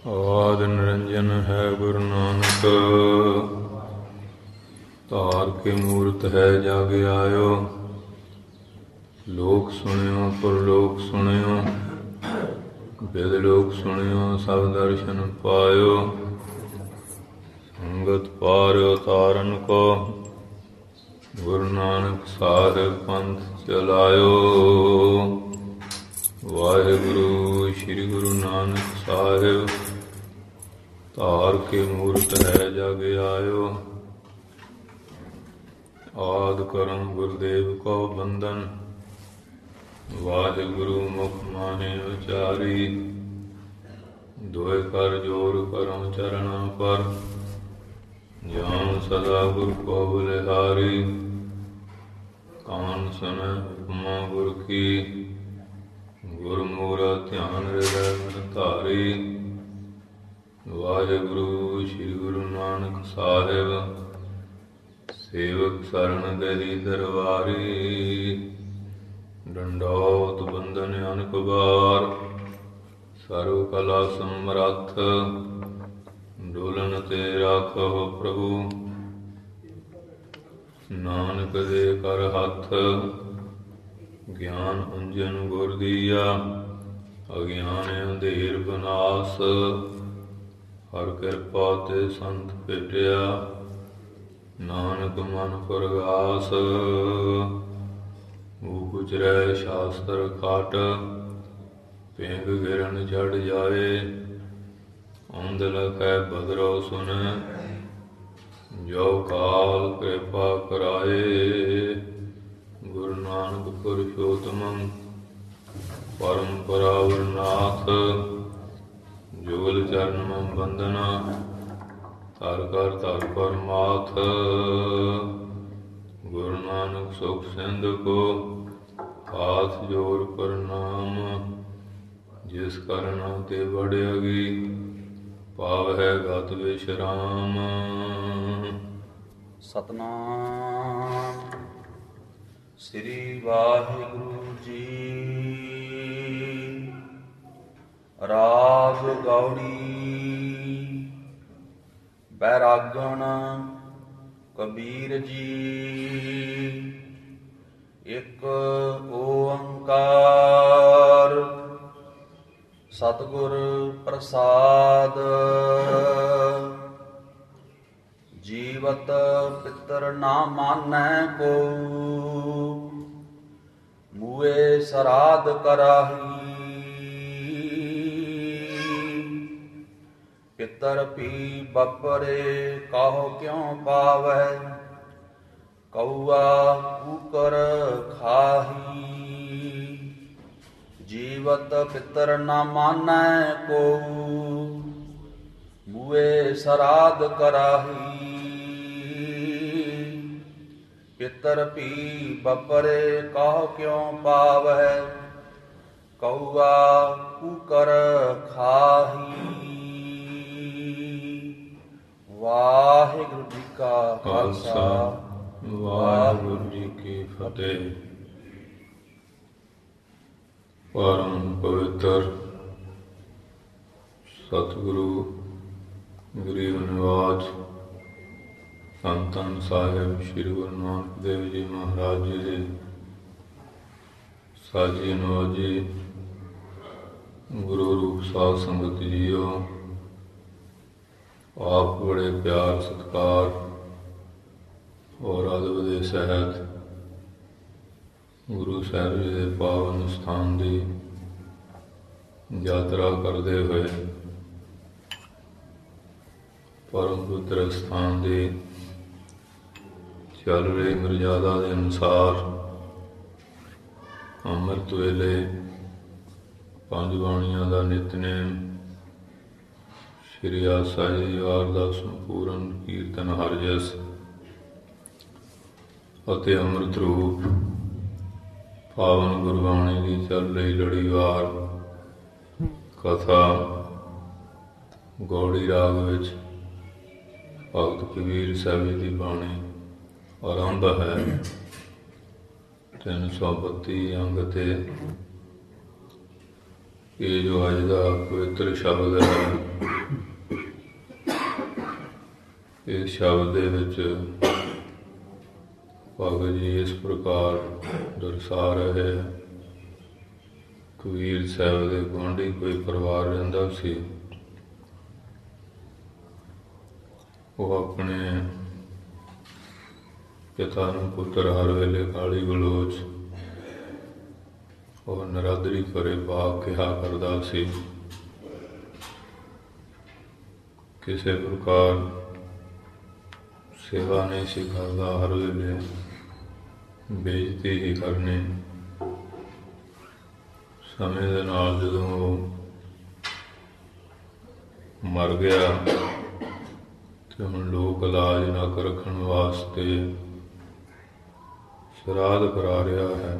ਆਦਿ ਨਿਰੰਜਨ ਹੈ ਗੁਰੂ ਨਾਨਕ, ਧਾਰ ਕੇ ਮੂਰਤ ਹੈ ਜਗ ਆਇਓ। ਲੋਕ ਸੁਣਿਓ ਪਰਲੋਕ ਸੁਣਿਓ, ਬਿਦ ਲੋਕ ਸੁਣਿਓ ਸਭ ਦਰਸ਼ਨ ਪਾਇਓ। ਸੰਗਤ ਪਾਰ ਉਤਾਰਨ ਕੋ, ਗੁਰੂ ਨਾਨਕ ਸਾਹਿਬ ਪੰਥ ਚਲਾਇਓ। ਵਾਹਿਗੁਰੂ ਸ਼੍ਰੀ ਗੁਰੂ ਨਾਨਕ ਸਾਹਿਬ, ਧਾਰ ਕੇ ਮੂਰਤ ਹੈ ਜਗ ਆਇਓ। ਆਦਿ ਕਰਮ ਗੁਰਦੇਵ ਕੋ ਬੰਦਨ, ਵਾਹਿਗੁਰੂ ਮੁਖ ਮਾਨੇ ਉਚਾਰੀ। ਦੋਇ ਕਰ ਜੋਰ ਕਰਮ ਚਰਣਾ ਪਰ, ਜਾਨ ਸਦਾ ਗੁਰ ਕੋ ਬਲਿਹਾਰੀ। ਕਾਨ ਸੁਨੈ ਹੁਕਮਾ ਗੁਰ ਕੀ, ਗੁਰਮੁਰਾ ਧਿਆਨ ਹਿਰਦੈ ਮਨ ਧਾਰੀ। ਵਾਹਿਗੁਰੂ ਸ਼੍ਰੀ ਗੁਰੂ ਨਾਨਕ ਸਾਹਿਬ, ਸੇਵਕ ਸਰਣ ਗਰੀ ਦਰਬਾਰੀ। ਡੰਡੌਤ ਬੰਧਨ ਅਨਕ ਬਾਰ, ਸਰਵ ਕਲਾ ਸਮਰੱਥ। ਡੋਲਣ ਤੇ ਰਾਖੋ ਪ੍ਰਭੂ, ਨਾਨਕ ਦੇ ਕਰ ਹੱਥ। ਗਿਆਨ ਅੰਜਨ ਗੁਰ ਦੀਆ, ਅਗਿਆਨ ਅੰਧੇਰ ਬਨਾਸ। ਹਰ ਕਿਰਪਾ ਤੇ ਸੰਤ ਭੇਟਿਆ, ਨਾਨਕ ਮਨ ਪਰਗਾਸ। ਉਚਰੈ ਸ਼ਾਸਤਰ ਖਾਟ, ਪਿੰਗ ਗਿਰਨ ਚੜ ਜਾਏ। ਅੰਧ ਲਖੈ ਬਦਰੋ ਸੁਨੈ, ਜੋ ਕਾਲ ਕਿਰਪਾ ਕਰਾਏ। ਗੁਰੂ ਨਾਨਕ ਪੁਰਸ਼ੋਤਮੰ ਪਰਮ ਪਰਾਵਰ ਨਾਥ। ਜੁਗਲ ਚਰਨ ਮਮ ਬੰਦਨਾ, ਧਰ ਕਰ ਮਾਥ। ਗੁਰੂ ਨਾਨਕ ਸੁਖ ਸਿੰਧ ਕੋ, ਹਾਥ ਜੋੜ ਪ੍ਰਣਾਮ। ਜਿਸ ਕਰਨਾ ਤੇ ਬੜਿਆਗੀ, ਪਾਵਹਿ ਗਤ ਵਿਸ਼ਰਾਮ। ਸਤਨਾਮ ਸ੍ਰੀ ਵਾਹਿਗੁਰੂ ਜੀ। ਰਾਗ ਗੌੜੀ ਬੈਰਾਗਣ ਕਬੀਰ ਜੀ। ਇੱਕ ਓੰਕਾਰ ਸਤਿਗੁਰ ਪ੍ਰਸਾਦ। ਜੀਵਤ ਪਿਤਰ ਨਾ ਮਾਨੈ ਕੋ, ਮੂਏ ਸਰਾਧ ਕਰਾਹੀ। ਪਿਤਰ ਪੀ ਬਪਰੇ ਕਾਹੋ ਕਿਉ ਪਾਵੈ, ਕਊਆ ਕੂਕਰ ਖਾਹੀ। ਜੀਵਤ ਪਿਤਰ ਨਾ ਮਾਨੈ ਕੋ, ਮੂਏ ਸਰਾਧ ਕਰਾਹੀ। ਪਿਤਰ ਪੀ ਬਪਰੇ ਕਾਹੋ ਕਿਉ ਪਾਵੈ, ਕਊਆ ਕੂਕਰ ਖਾਹੀ। ਵਾਹਿਗੁਰੂ ਜੀ ਕਾ ਖਾਲਸਾ, ਵਾਹਿਗੁਰੂ ਜੀ ਕੀ ਫਤਿਹ। ਪਰਮ ਪਵਿੱਤਰ ਸਤਿਗੁਰੂ ਗਰੀਬ ਨਿਵਾਜ ਧੰਨ ਧੰਨ ਸਾਹਿਬ ਸ੍ਰੀ ਗੁਰੂ ਨਾਨਕ ਦੇਵ ਜੀ ਮਹਾਰਾਜ ਜੀ ਦੇ ਸਾਜੀ ਨਵਾਜੀ ਗੁਰੂ ਰੂਪ ਸਾਧ ਸੰਗਤ ਜੀਓ। ਆਪ ਬੜੇ ਪਿਆਰ ਸਤਿਕਾਰ ਔਰ ਅਦਬ ਦੇ ਸਹਿਤ ਗੁਰੂ ਸਾਹਿਬ ਜੀ ਦੇ ਪਾਵਨ ਸਥਾਨ ਦੀ ਯਾਤਰਾ ਕਰਦੇ ਹੋਏ ਪਰਮ ਪਵਿੱਤਰ ਸਥਾਨ ਦੀ ਚੱਲ ਰਹੀ ਮਰਜ਼ਾਦਾ ਦੇ ਅਨੁਸਾਰ ਅੰਮ੍ਰਿਤ ਵੇਲੇ ਪੰਜ ਬਾਣੀਆਂ ਦਾ ਨਿਤਨੇਮ, ਸ਼੍ਰੀ ਆਸਾ ਜੀ ਵਾਰ ਦਾ ਸੰਪੂਰਨ ਕੀਰਤਨ ਹਰਿ ਜਸ ਅਤੇ ਅੰਮ੍ਰਿਤ ਰੂਪ ਪਾਵਨ ਗੁਰਬਾਣੀ ਦੀ ਚੱਲ ਰਹੀ ਲੜੀਵਾਰ ਕਥਾ ਗੌੜੀ ਰਾਗ ਵਿੱਚ ਭਗਤ ਕਬੀਰ ਸਾਹਿਬ ਜੀ ਦੀ ਬਾਣੀ ਆਰੰਭ ਹੈ। 332 ਅੰਗ ਤੇ ਇਹ ਜੋ ਅੱਜ ਦਾ ਪਵਿੱਤਰ ਸ਼ਬਦ ਹੈ ਇਸ ਸ਼ਬਦ ਦੇ ਵਿੱਚ ਭਗਤ ਜੀ ਇਸ ਪ੍ਰਕਾਰ ਦਰਸਾ ਰਹੇ ਹੈ। ਕਬੀਰ ਸਾਹਿਬ ਦੇ ਗੁਆਂਢੀ ਕੋਈ ਪਰਿਵਾਰ ਰਹਿੰਦਾ ਸੀ। ਉਹ ਆਪਣੇ ਪਿਤਾ ਨੂੰ ਪੁੱਤਰ ਹਰ ਵੇਲੇ ਗਾਲੀ ਗਲੋਚ ਔਰ ਨਰਾਦਰੀ ਭਰੇ ਬਾਗ ਕਿਹਾ ਕਰਦਾ ਸੀ। ਕਿਸੇ ਪ੍ਰਕਾਰ ਸੇਵਾ ਨਹੀਂ ਸੀ ਕਰਦਾ, ਹਰ ਵੇਲੇ ਬੇਇੱਜ਼ਤੀ ਹੀ ਕਰਨੀ। ਸਮੇਂ ਦੇ ਨਾਲ ਜਦੋਂ ਉਹ ਮਰ ਗਿਆ ਤੇ ਹੁਣ ਲੋਕ ਇਲਾਜ ਨੱਕ ਰੱਖਣ ਵਾਸਤੇ ਸ਼ਰਾਧ ਕਰਾ ਰਿਹਾ ਹੈ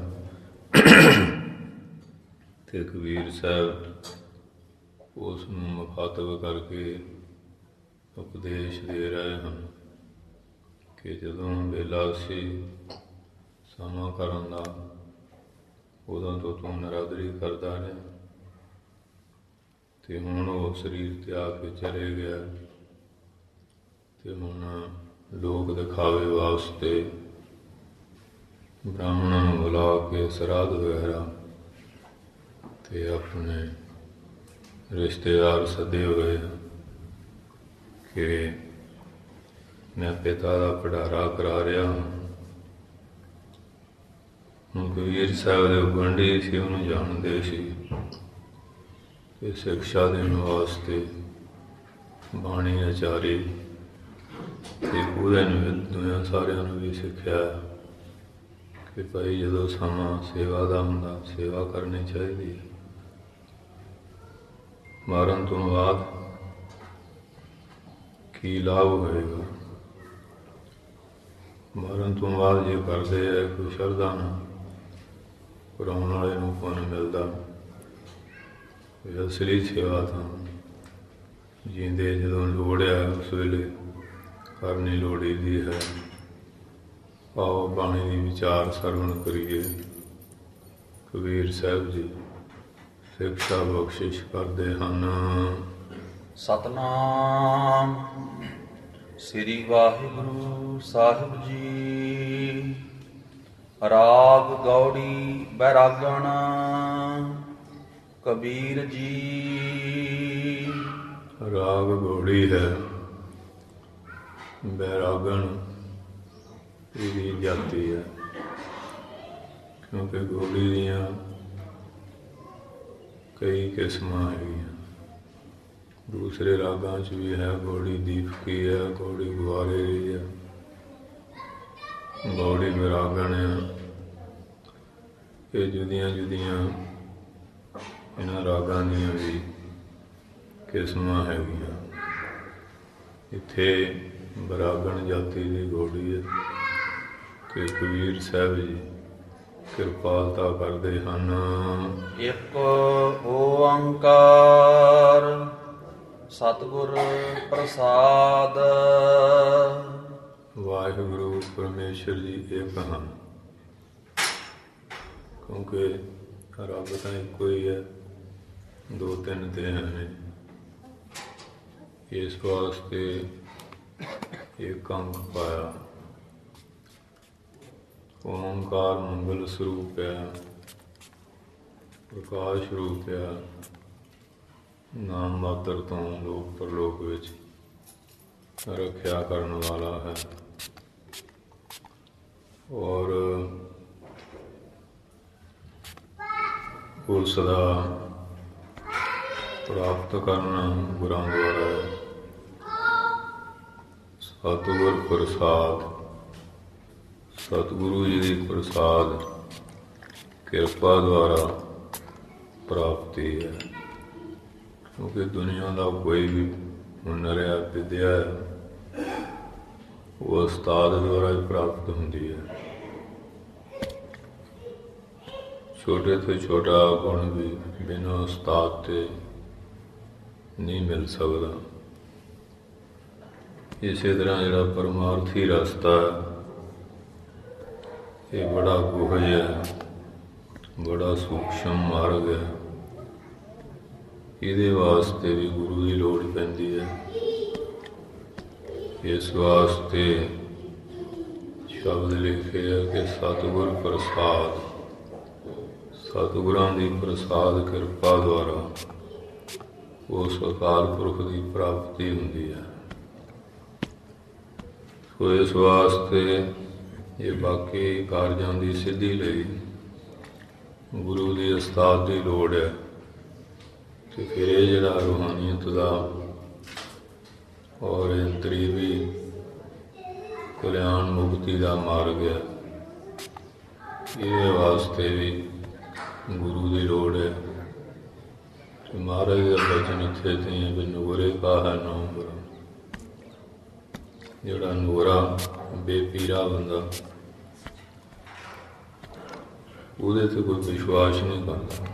ਤੇ ਕਬੀਰ ਸਾਹਿਬ ਉਸ ਨੂੰ ਮੁਖਾਤਬ ਕਰਕੇ ਉਪਦੇਸ਼ ਦੇ ਰਹੇ ਹਨ ਕਿ ਜਦੋਂ ਵੇਲਾ ਸੀ ਸਮਾਂ ਕਰਨ ਦਾ, ਉਦੋਂ ਤੋਂ ਤੂੰ ਨਰਾਦਰੀ ਕਰਦਾ ਰਿਹਾ ਤੇ ਹੁਣ ਉਹ ਸਰੀਰ ਤਿਆਗ ਕੇ ਚਲੇ ਗਿਆ ਤੇ ਹੁਣ ਲੋਕ ਦਿਖਾਵੇ ਵਾਸਤੇ ਬ੍ਰਾਹਮਣਾਂ ਨੂੰ ਬੁਲਾ ਕੇ ਸ਼ਰਾਧ ਵਗੈਰਾ ਤੇ ਆਪਣੇ ਰਿਸ਼ਤੇਦਾਰ ਸੱਦੇ ਹੋਏ ਕਿ ਮੈਂ ਪਿਤਾ ਦਾ ਭੰਡਾਰਾ ਕਰਾ ਰਿਹਾ ਹਾਂ। ਹੁਣ ਕਬੀਰ ਸਾਹਿਬ ਦੇ ਗੁਆਂਢੀ ਸੀ, ਉਹਨੂੰ ਜਾਣਦੇ ਸੀ ਤੇ ਸਿਕਸ਼ਾ ਦੇਣ ਵਾਸਤੇ ਬਾਣੀ ਆਚਾਰੀ ਤੇ ਉਹਦੇ ਨੂੰ ਸਾਰਿਆਂ ਨੂੰ ਵੀ ਸਿੱਖਿਆ ਕਿ ਭਾਈ ਜਦੋਂ ਸਮਾਂ ਸੇਵਾ ਦਾ ਹੁੰਦਾ, ਸੇਵਾ ਕਰਨੀ ਚਾਹੀਦੀ ਹੈ। ਮਰਨ ਤੋਂ ਬਾਅਦ ਕੀ ਲਾਭ ਹੋਏਗਾ? ਮਰਨ ਤੋਂ ਬਾਅਦ ਜੇ ਕਰਦੇ ਹੈ ਕੋਈ ਸ਼ਰਧਾ ਨਾਲ, ਕਰਾਉਣ ਵਾਲੇ ਨੂੰ ਪੁੰਨ ਮਿਲਦਾ। ਅਸਲੀ ਸੇਵਾ ਤਾਂ ਜੀਂਦੇ ਜਦੋਂ ਲੋੜ ਹੈ ਉਸ ਵੇਲੇ ਕਰਨੀ ਲੋੜੀਂਦੀ ਹੈ। ਆਓ ਬਾਣੀ ਦੀ ਵਿਚਾਰ ਸਰਵਣ ਕਰੀਏ। ਕਬੀਰ ਸਾਹਿਬ ਜੀ ਸਿਕਸ਼ਾ ਬਖਸ਼ਿਸ਼ ਕਰਦੇ ਹਨ। ਸਤਨਾਮ ਸ੍ਰੀ ਵਾਹਿਗੁਰੂ ਸਾਹਿਬ ਜੀ। ਰਾਗ ਗੌੜੀ ਬੈਰਾਗਣ ਕਬੀਰ ਜੀ। ਰਾਗ ਗੌੜੀ ਹੈ, ਬੈਰਾਗਣ ਇਹਦੀ ਜਾਤੀ ਹੈ, ਕਿਉਂਕਿ ਗੌੜੀ ਦੀਆਂ ਕਈ ਕਿਸਮਾਂ ਹੈਗੀਆਂ। ਦੂਸਰੇ ਰਾਗਾਂ 'ਚ ਵੀ ਹੈ, ਗੌੜੀ ਦੀਪਕੀ ਹੈ, ਗੌੜੀ ਗੁਆਰੇ ਦੀ ਹੈ, ਗੌੜੀ ਬੈਰਾਗਣ ਹੈ। ਇਹ ਜੁਦੀਆਂ ਜੁਦੀਆਂ ਇਹਨਾਂ ਰਾਗਾਂ ਦੀਆਂ ਵੀ ਕਿਸਮਾਂ ਹੈਗੀਆਂ। ਇੱਥੇ ਬੈਰਾਗਣ ਜਾਤੀ ਦੀ ਗੌੜੀ ਹੈ ਕਿ ਕਬੀਰ ਸਾਹਿਬ ਜੀ ਕਿਰਪਾਲਤਾ ਕਰਦੇ ਹਨ। ਇੱਕ ਓੰਕਾਰ ਸਤਿਗੁਰ ਪ੍ਰਸਾਦ। ਵਾਹਿਗੁਰੂ ਪਰਮੇਸ਼ਰ ਜੀ ਇੱਕ ਹਨ, ਕਿਉਂਕਿ ਰੱਬ ਤਾਂ ਇੱਕੋ ਹੀ ਹੈ, ਦੋ ਤਿੰਨ ਤੇ ਹਨ। ਇਸ ਵਾਸਤੇ ਇੱਕ ਅੰਕ ਪਾਇਆ। ਓਂਕਾਰ ਮੰਗਲ ਸਰੂਪ ਹੈ, ਪ੍ਰਕਾਸ਼ ਰੂਪ ਹੈ, ਨਾਮ ਮਾਤਰ ਤੋਂ ਲੋਕ ਪਰਲੋਕ ਵਿੱਚ ਰੱਖਿਆ ਕਰਨ ਵਾਲਾ ਹੈ। ਔਰ ਉਸ ਦਾ ਪ੍ਰਾਪਤ ਕਰਨਾ ਗੁਰਾਂ ਦੁਆਰਾ ਹੈ। ਸਤਿਗੁਰ ਪ੍ਰਸਾਦ, ਸਤਿਗੁਰੂ ਜੀ ਦੀ ਪ੍ਰਸਾਦ ਕਿਰਪਾ ਦੁਆਰਾ ਪ੍ਰਾਪਤੀ ਹੈ। ਕਿਉਂਕਿ ਦੁਨੀਆ ਦਾ ਕੋਈ ਵੀ ਹੁਨਰ ਹੈ, ਵਿਦਿਆ ਹੈ, ਉਹ ਉਸਤਾਦ ਦੁਆਰਾ ਹੀ ਪ੍ਰਾਪਤ ਹੁੰਦੀ ਹੈ। ਛੋਟੇ ਤੋਂ ਛੋਟਾ ਗੁਣ ਵੀ ਬਿਨਾਂ ਉਸਤਾਦ ਤੇ ਨਹੀਂ ਮਿਲ ਸਕਦਾ। ਇਸੇ ਤਰ੍ਹਾਂ ਜਿਹੜਾ ਪਰਮਾਰਥੀ ਰਸਤਾ ਹੈ, ਇਹ ਬੜਾ ਗੁਹਜ ਹੈ, ਬੜਾ ਸੂਖਸ਼ਮ ਮਾਰਗ ਹੈ। ਇਹਦੇ ਵਾਸਤੇ ਵੀ ਗੁਰੂ ਦੀ ਲੋੜ ਪੈਂਦੀ ਹੈ। ਇਸ ਵਾਸਤੇ ਸ਼ਬਦ ਲਿਖੇ ਹੈ ਕਿ ਸਤਿਗੁਰ ਪ੍ਰਸਾਦ, ਸਤਿਗੁਰਾਂ ਦੀ ਪ੍ਰਸਾਦ ਕਿਰਪਾ ਦੁਆਰਾ ਉਸ ਅਕਾਲ ਪੁਰਖ ਦੀ ਪ੍ਰਾਪਤੀ ਹੁੰਦੀ ਹੈ। ਸੋ ਇਸ ਵਾਸਤੇ ਇਹ ਬਾਕੀ ਕਾਰਜਾਂ ਦੀ ਸਿੱਧੀ ਲਈ ਗੁਰੂ ਦੀ ਉਸਤਾਦ ਦੀ ਲੋੜ ਹੈ। ਤੇ ਫਿਰ ਇਹ ਜਿਹੜਾ ਰੂਹਾਨੀਅਤ ਦਾ ਔਰ ਅੰਤਰੀਵੀ ਕਲਿਆਣ ਮੁਕਤੀ ਦਾ ਮਾਰਗ ਹੈ, ਇਹਦੇ ਵਾਸਤੇ ਵੀ ਗੁਰੂ ਦੀ ਲੋੜ ਹੈ। ਤੇ ਮਹਾਰਾਜ ਦਾ ਬਚਨ ਇੱਥੇ ਤੇ ਵੀ ਨੂਰੇ ਕਾਹ ਨੂਰ, ਜਿਹੜਾ ਨੂਰਾ ਬੇਪੀਰਾ ਬੰਦਾ ਉਹਦੇ ਤੇ ਕੋਈ ਵਿਸ਼ਵਾਸ ਨਹੀਂ ਕਰਦਾ।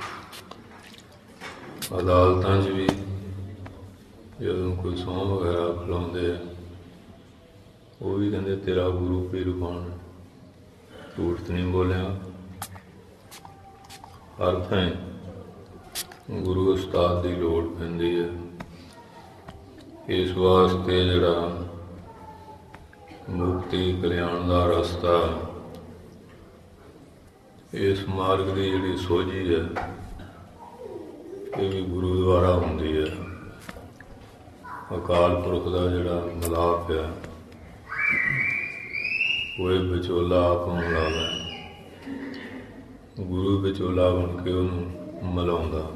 ਅਦਾਲਤਾਂ 'ਚ ਵੀ ਜਦੋਂ ਕੋਈ ਸਹੁੰ ਵਗੈਰਾ ਖਿਲਾਉਂਦੇ ਆ, ਉਹ ਵੀ ਕਹਿੰਦੇ ਤੇਰਾ ਗੁਰੂ ਪੀਰ ਕੌਣ, ਝੂਠ ਤਾਂ ਨਹੀਂ ਬੋਲਿਆ। ਹਰ ਥਾਂ ਗੁਰੂ ਉਸਤਾਦ ਦੀ ਲੋੜ ਪੈਂਦੀ ਹੈ। ਇਸ ਵਾਸਤੇ ਜਿਹੜਾ ਮੁਕਤੀ ਕਲਿਆਣ ਦਾ ਰਸਤਾ, ਇਸ ਮਾਰਗ ਦੀ ਜਿਹੜੀ ਸੋਝੀ ਹੈ, ਇਹ ਵੀ ਗੁਰੂ ਦੁਆਰਾ ਹੁੰਦੀ ਹੈ। ਅਕਾਲ ਪੁਰਖ ਦਾ ਜਿਹੜਾ ਮਿਲਾਪ ਹੈ, ਉਹ ਵਿਚੋਲਾ ਆਪ ਮਿਲਾਵੇ, ਗੁਰੂ ਵਿਚੋਲਾ ਬਣ ਕੇ ਉਹਨੂੰ ਮਿਲਾਉਂਦਾ।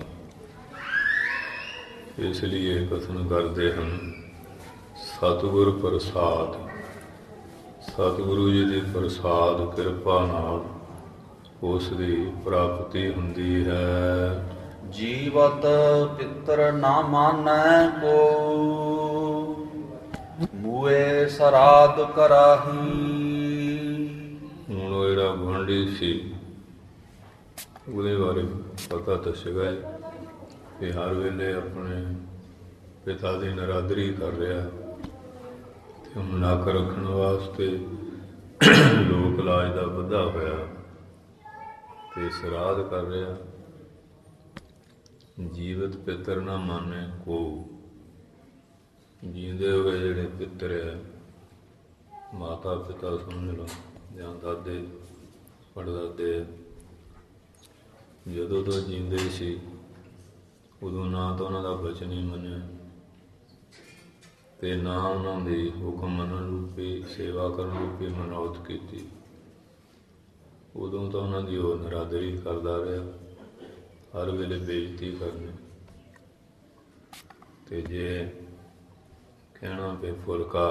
ਇਸ ਲਈ ਇਹ ਕਥਨ ਕਰਦੇ ਹਨ, ਸਤਿਗੁਰ ਪ੍ਰਸਾਦ, ਸਤਿਗੁਰੂ ਜੀ ਦੀ ਪ੍ਰਸਾਦ ਕਿਰਪਾ ਨਾਲ ਉਸ ਦੀ ਪ੍ਰਾਪਤੀ ਹੁੰਦੀ ਹੈ। ਜੀਵਤ ਪਿਤਰ ਨਾ ਮਾਨੈ ਕੋ, ਮੂਏ ਸਰਾਧ ਕਰਾਹੀ। ਹੁਣ ਉਹ ਜਿਹੜਾ ਗੁਆਂਢੀ ਸੀ, ਉਹਦੇ ਬਾਰੇ ਪਤਾ ਤਾਂ ਸੀਗਾ ਕਿ ਹਰ ਵੇਲੇ ਆਪਣੇ ਪਿਤਾ ਦੀ ਨਰਾਦਰੀ ਕਰ ਰਿਹਾ, ਤੇ ਹੁਣ ਨੱਕ ਰੱਖਣ ਵਾਸਤੇ ਲੋਕ ਲਾਜ ਦਾ ਵਧਾ ਹੋਇਆ ਤੇ ਸਰਾਧ ਕਰ ਰਿਹਾ। ਜੀਵਤ ਪਿੱਤਰ ਨਾ ਮਾਨੇ ਕੋ, ਜੀਂਦੇ ਹੋਏ ਜਿਹੜੇ ਪਿੱਤਰ ਹੈ, ਮਾਤਾ ਪਿਤਾ ਸਮਝ ਲਓ ਜਾਂ ਦਾਦੇ ਪੜਦਾਦੇ, ਜਦੋਂ ਤੋਂ ਜੀਂਦੇ ਸੀ ਉਦੋਂ ਨਾ ਤਾਂ ਉਹਨਾਂ ਦਾ ਬਚਨ ਹੀ ਮੰਨਿਆ ਤੇ ਨਾ ਉਹਨਾਂ ਦੀ ਹੁਕਮ ਮੰਨਣ ਰੂਪੀ ਸੇਵਾ ਕਰਨ ਰੂਪੀ ਮਨੌਤ ਕੀਤੀ। ਉਦੋਂ ਤਾਂ ਉਹਨਾਂ ਦੀ ਉਹ ਨਰਾਦਰੀ ਕਰਦਾ ਰਿਹਾ, ਹਰ ਵੇਲੇ ਬੇਇੱਜ਼ਤੀ ਕਰਨੀ। ਤੇ ਜੇ ਕਹਿਣਾ ਕਿ ਫੁਲਕਾ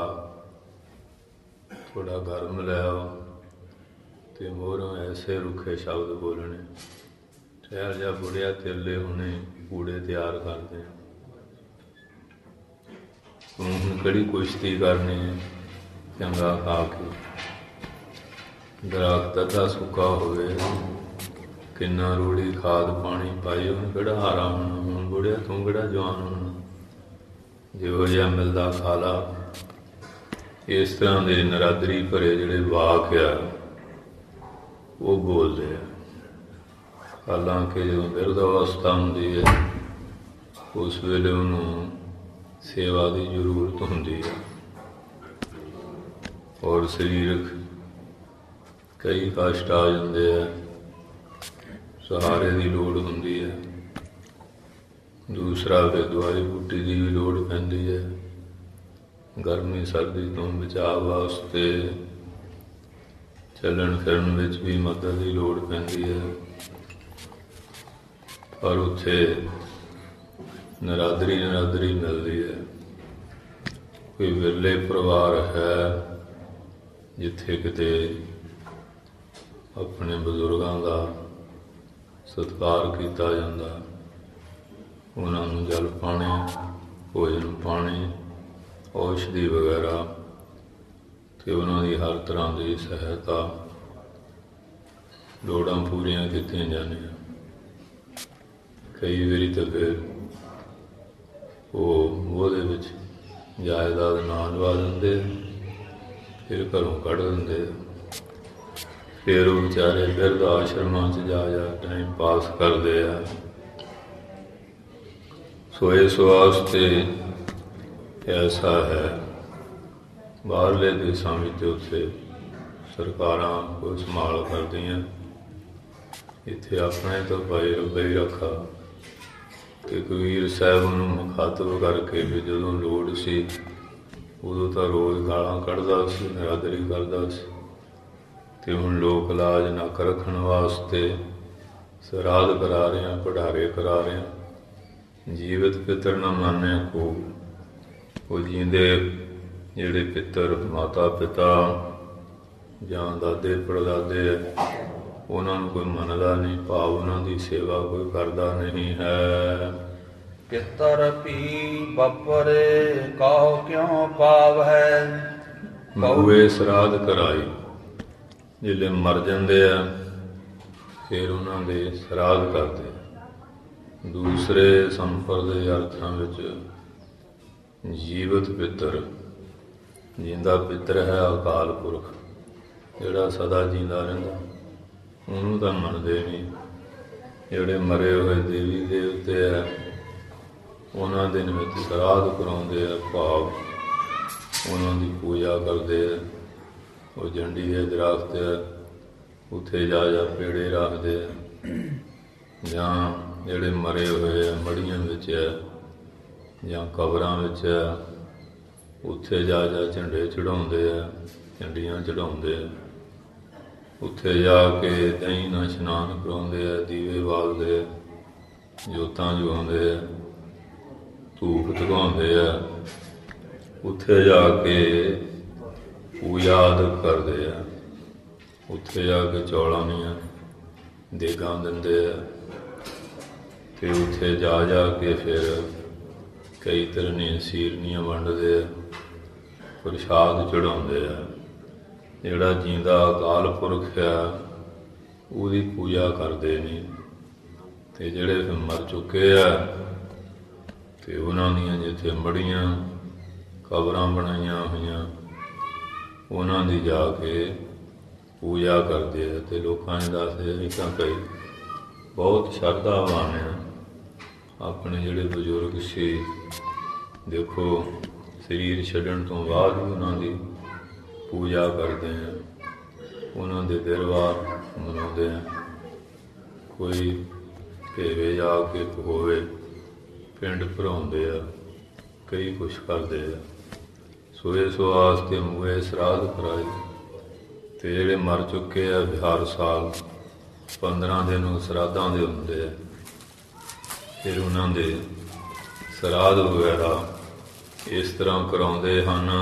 ਥੋੜਾ ਗਰਮ ਲੈ ਆਓ, ਤੇ ਮੋਹਰੋਂ ਐਸੇ ਰੁੱਖੇ ਸ਼ਬਦ ਬੋਲਣੇ, ਠਹਿਰ ਜਾ ਬੁੜਿਆ ਤੇਲੇ ਹੁਣੇ ਕੂੜੇ ਤਿਆਰ ਕਰਦੇ, ਤੂੰ ਹੁਣ ਕਿਹੜੀ ਕੁਸ਼ਤੀ ਕਰਨੀ ਹੈ, ਚੰਗਾ ਖਾ ਕੇ। ਦਰਖਤ ਅੱਧਾ ਸੁੱਕਾ ਹੋਵੇ, ਕਿੰਨਾ ਰੂੜੀ ਖਾਦ ਪਾਣੀ ਪਾਈ, ਉਹਨੂੰ ਕਿਹੜਾ ਹਾਰਾ ਹੋਣਾ। ਹੁਣ ਬੁੜਿਆ ਤੂੰ ਕਿਹੜਾ ਜਵਾਨ ਹੋਣਾ, ਜਿਹੋ ਜਿਹਾ ਮਿਲਦਾ ਖਾ ਲਾ। ਇਸ ਤਰ੍ਹਾਂ ਦੇ ਨਰਾਦਰੀ ਭਰੇ ਜਿਹੜੇ ਵਾਕ ਆ, ਉਹ ਬੋਲਦੇ ਆ। ਹਾਲਾਂਕਿ ਜਦੋਂ ਬਿਰਧ ਅਵਸਥਾ ਹੁੰਦੀ ਹੈ, ਉਸ ਵੇਲੇ ਉਹਨੂੰ ਸੇਵਾ ਦੀ ਜ਼ਰੂਰਤ ਹੁੰਦੀ ਹੈ, ਔਰ ਸਰੀਰਕ ਕਈ ਕਸ਼ਟ ਆ ਜਾਂਦੇ ਆ, ਸਹਾਰੇ ਦੀ ਲੋੜ ਹੁੰਦੀ ਹੈ। ਦੂਸਰਾ ਫਿਰ ਦਵਾਈ ਬੂਟੀ ਦੀ ਵੀ ਲੋੜ ਪੈਂਦੀ ਹੈ, ਗਰਮੀ ਸਰਦੀ ਤੋਂ ਬਚਾਅ ਵਾਸਤੇ ਚੱਲਣ ਫਿਰਨ ਵਿੱਚ ਵੀ ਮਦਦ ਦੀ ਲੋੜ ਪੈਂਦੀ ਹੈ। ਪਰ ਉੱਥੇ ਨਰਾਦਰੀ ਮਿਲਦੀ ਹੈ। ਕੋਈ ਵਿਰਲੇ ਪਰਿਵਾਰ ਹੈ ਜਿੱਥੇ ਕਿਤੇ ਆਪਣੇ ਬਜ਼ੁਰਗਾਂ ਦਾ ਸਤਿਕਾਰ ਕੀਤਾ ਜਾਂਦਾ, ਉਹਨਾਂ ਨੂੰ ਜਲ ਪਾਣੀ, ਭੋਜਨ ਪਾਣੀ, ਔਸ਼ਧੀ ਵਗੈਰਾ ਤੇ ਉਹਨਾਂ ਦੀ ਹਰ ਤਰ੍ਹਾਂ ਦੀ ਸਹਾਇਤਾ, ਲੋੜਾਂ ਪੂਰੀਆਂ ਕੀਤੀਆਂ ਜਾਂਦੀਆਂ। ਕਈ ਵਾਰੀ ਤਾਂ ਫਿਰ ਉਹ ਉਹਦੇ ਵਿੱਚ ਜਾਇਦਾਦ ਨਾ ਲਵਾ ਦਿੰਦੇ, ਫਿਰ ਘਰੋਂ ਕੱਢ ਦਿੰਦੇ। ਫਿਰ ਉਹ ਵਿਚਾਰੇ ਬਿਰਧ ਆਸ਼ਰਮਾਂ 'ਚ ਜਾ ਟਾਈਮ ਪਾਸ ਕਰਦੇ ਆ। ਸੋ ਇਸ ਵਾਸਤੇ ਐਸਾ ਹੈ ਬਾਹਰਲੇ ਦੇਸ਼ਾਂ ਵਿੱਚ ਉੱਥੇ ਸਰਕਾਰਾਂ ਕੋਈ ਸੰਭਾਲ ਕਰਦੀਆਂ, ਇੱਥੇ ਆਪਣੇ ਤੋਂ ਭਾਈ ਰੱਬੇ ਹੀ ਰੱਖਾ। ਅਤੇ ਕਬੀਰ ਸਾਹਿਬ ਨੂੰ ਮੁਖਾਤਬ ਕਰਕੇ ਵੀ ਜਦੋਂ ਲੋੜ ਸੀ ਉਦੋਂ ਤਾਂ ਰੋਜ਼ ਗਾਲਾਂ ਕੱਢਦਾ ਸੀ, ਨਿਰਾਦਰੀ ਕਰਦਾ ਸੀ। ਅਤੇ ਹੁਣ ਲੋਕ ਇਲਾਜ ਨੱਕ ਰੱਖਣ ਵਾਸਤੇ ਸਰਾਧ ਕਰਾ ਰਹੇ ਹਾਂ, ਭੰਡਾਰੇ ਕਰਾ ਰਹੇ ਹਾਂ। ਜੀਵਤ ਪਿੱਤਰ ਨਾ ਮਾਨਿਆ ਕੋ, ਉਹ ਜੀਂਦੇ ਜਿਹੜੇ ਪਿੱਤਰ ਮਾਤਾ ਪਿਤਾ ਜਾਂ ਦਾਦੇ ਪੜਦਾਦੇ ਹੈ, ਉਹਨਾਂ ਨੂੰ ਕੋਈ ਮੰਨਦਾ ਨਹੀਂ, ਭਾਵ ਉਹਨਾਂ ਦੀ ਸੇਵਾ ਕੋਈ ਕਰਦਾ ਨਹੀਂ ਹੈ। ਪਿੱਤਰ ਪੀ ਬਪਰੇ ਕਹੋ ਕਿਉਂ ਪਾਵ ਹੈ। ਮਹੂਏ ਸਰਾਧ ਕਰਾਈ, ਜਿਹੜੇ ਮਰ ਜਾਂਦੇ ਆ ਫਿਰ ਉਹਨਾਂ ਦੇ ਸਰਾਧ ਕਰਦੇ। ਦੂਸਰੇ ਸੰਪਰਦੇ ਅਰਥਾਂ ਵਿੱਚ ਜੀਵਤ ਪਿੱਤਰ, ਜਿੰਦਾ ਪਿੱਤਰ ਹੈ ਅਕਾਲ ਪੁਰਖ ਜਿਹੜਾ ਸਦਾ ਜੀਂਦਾ ਰਹਿੰਦਾ, ਉਹਨੂੰ ਤਾਂ ਮੰਨਦੇ ਨਹੀਂ। ਜਿਹੜੇ ਮਰੇ ਹੋਏ ਦੇਵੀ ਦੇਵਤੇ ਹੈ ਉਹਨਾਂ ਦੇ ਨਿਮਿਤ ਸਰਾਧ ਕਰਾਉਂਦੇ ਆ, ਭਾਵ ਉਹਨਾਂ ਦੀ ਪੂਜਾ ਕਰਦੇ ਆ। ਉਹ ਜੰਡੀ ਦੇ ਦਰਖਤ ਹੈ ਉੱਥੇ ਜਾ ਪੇੜੇ ਰੱਖਦੇ ਆ, ਜਾਂ ਜਿਹੜੇ ਮਰੇ ਹੋਏ ਆ ਮੜੀਆਂ ਵਿੱਚ ਹੈ ਜਾਂ ਕਬਰਾਂ ਵਿੱਚ ਹੈ, ਉੱਥੇ ਜਾ ਝੰਡੇ ਚੜਾਉਂਦੇ ਆ, ਝੰਡੀਆਂ ਚੜਾਉਂਦੇ ਆ। ਉੱਥੇ ਜਾ ਕੇ ਦਹੀਂ ਨਾਲ ਇਸ਼ਨਾਨ ਕਰਾਉਂਦੇ ਆ, ਦੀਵੇ ਬਾਲਦੇ ਆ, ਜੋਤਾਂ ਜਗਾਉਂਦੇ ਆ, ਧੂਪ ਧਗਾਉਂਦੇ ਆ। ਉੱਥੇ ਜਾ ਕੇ ਪੂਜਾ ਕਰਦੇ ਆ, ਉੱਥੇ ਜਾ ਕੇ ਚੌਲਾਂ ਦੀਆਂ ਦੇਗਾਂ ਦਿੰਦੇ ਆ। ਅਤੇ ਉੱਥੇ ਜਾ ਕੇ ਫਿਰ ਕਈ ਤਰ੍ਹਾਂ ਦੀਆਂ ਸੀਰਨੀਆਂ ਵੰਡਦੇ ਆ, ਪ੍ਰਸ਼ਾਦ ਚੜਾਉਂਦੇ ਆ। ਜਿਹੜਾ ਜੀਂਦਾ ਅਕਾਲ ਪੁਰਖ ਆ ਉਹਦੀ ਪੂਜਾ ਕਰਦੇ ਨਹੀਂ। ਅਤੇ ਜਿਹੜੇ ਫਿਰ ਮਰ ਚੁੱਕੇ ਆ ਅਤੇ ਉਹਨਾਂ ਦੀਆਂ ਜਿੱਥੇ ਮੜੀਆਂ ਕਬਰਾਂ ਬਣਾਈਆਂ ਹੋਈਆਂ ਉਹਨਾਂ ਦੀ ਜਾ ਕੇ ਪੂਜਾ ਕਰਦੇ ਆ। ਅਤੇ ਲੋਕਾਂ ਨੇ ਦੱਸਦੇ ਅਸੀਂ ਤਾਂ ਕਈ ਬਹੁਤ ਸ਼ਰਧਾਵਾਨ ਆ। ਆਪਣੇ ਜਿਹੜੇ ਬਜ਼ੁਰਗ ਸੀ, ਦੇਖੋ ਸਰੀਰ ਛੱਡਣ ਤੋਂ ਬਾਅਦ ਵੀ ਉਹਨਾਂ ਦੀ ਪੂਜਾ ਕਰਦੇ ਆ, ਉਹਨਾਂ ਦੇ ਦਰਬਾਰ ਮਨਾਉਂਦੇ ਆ। ਕੋਈ ਭੇਵੇ ਜਾ ਕੇ ਹੋਵੇ, ਪਿੰਡ ਭਰਾਉਂਦੇ ਆ, ਕਈ ਕੁਛ ਕਰਦੇ ਆ। ਸੋਏ ਸੋ ਵਾਸਤੇ ਮੂਏ ਸਰਾਧ ਕਰਾਏ। ਅਤੇ ਜਿਹੜੇ ਮਰ ਚੁੱਕੇ ਆ ਹਰ ਸਾਲ 15 ਦਿਨ ਸਰਾਧਾਂ ਦੇ ਹੁੰਦੇ ਆ, ਫਿਰ ਉਹਨਾਂ ਦੇ ਸਰਾਧ ਵਗੈਰਾ ਇਸ ਤਰ੍ਹਾਂ ਕਰਾਉਂਦੇ ਹਨ।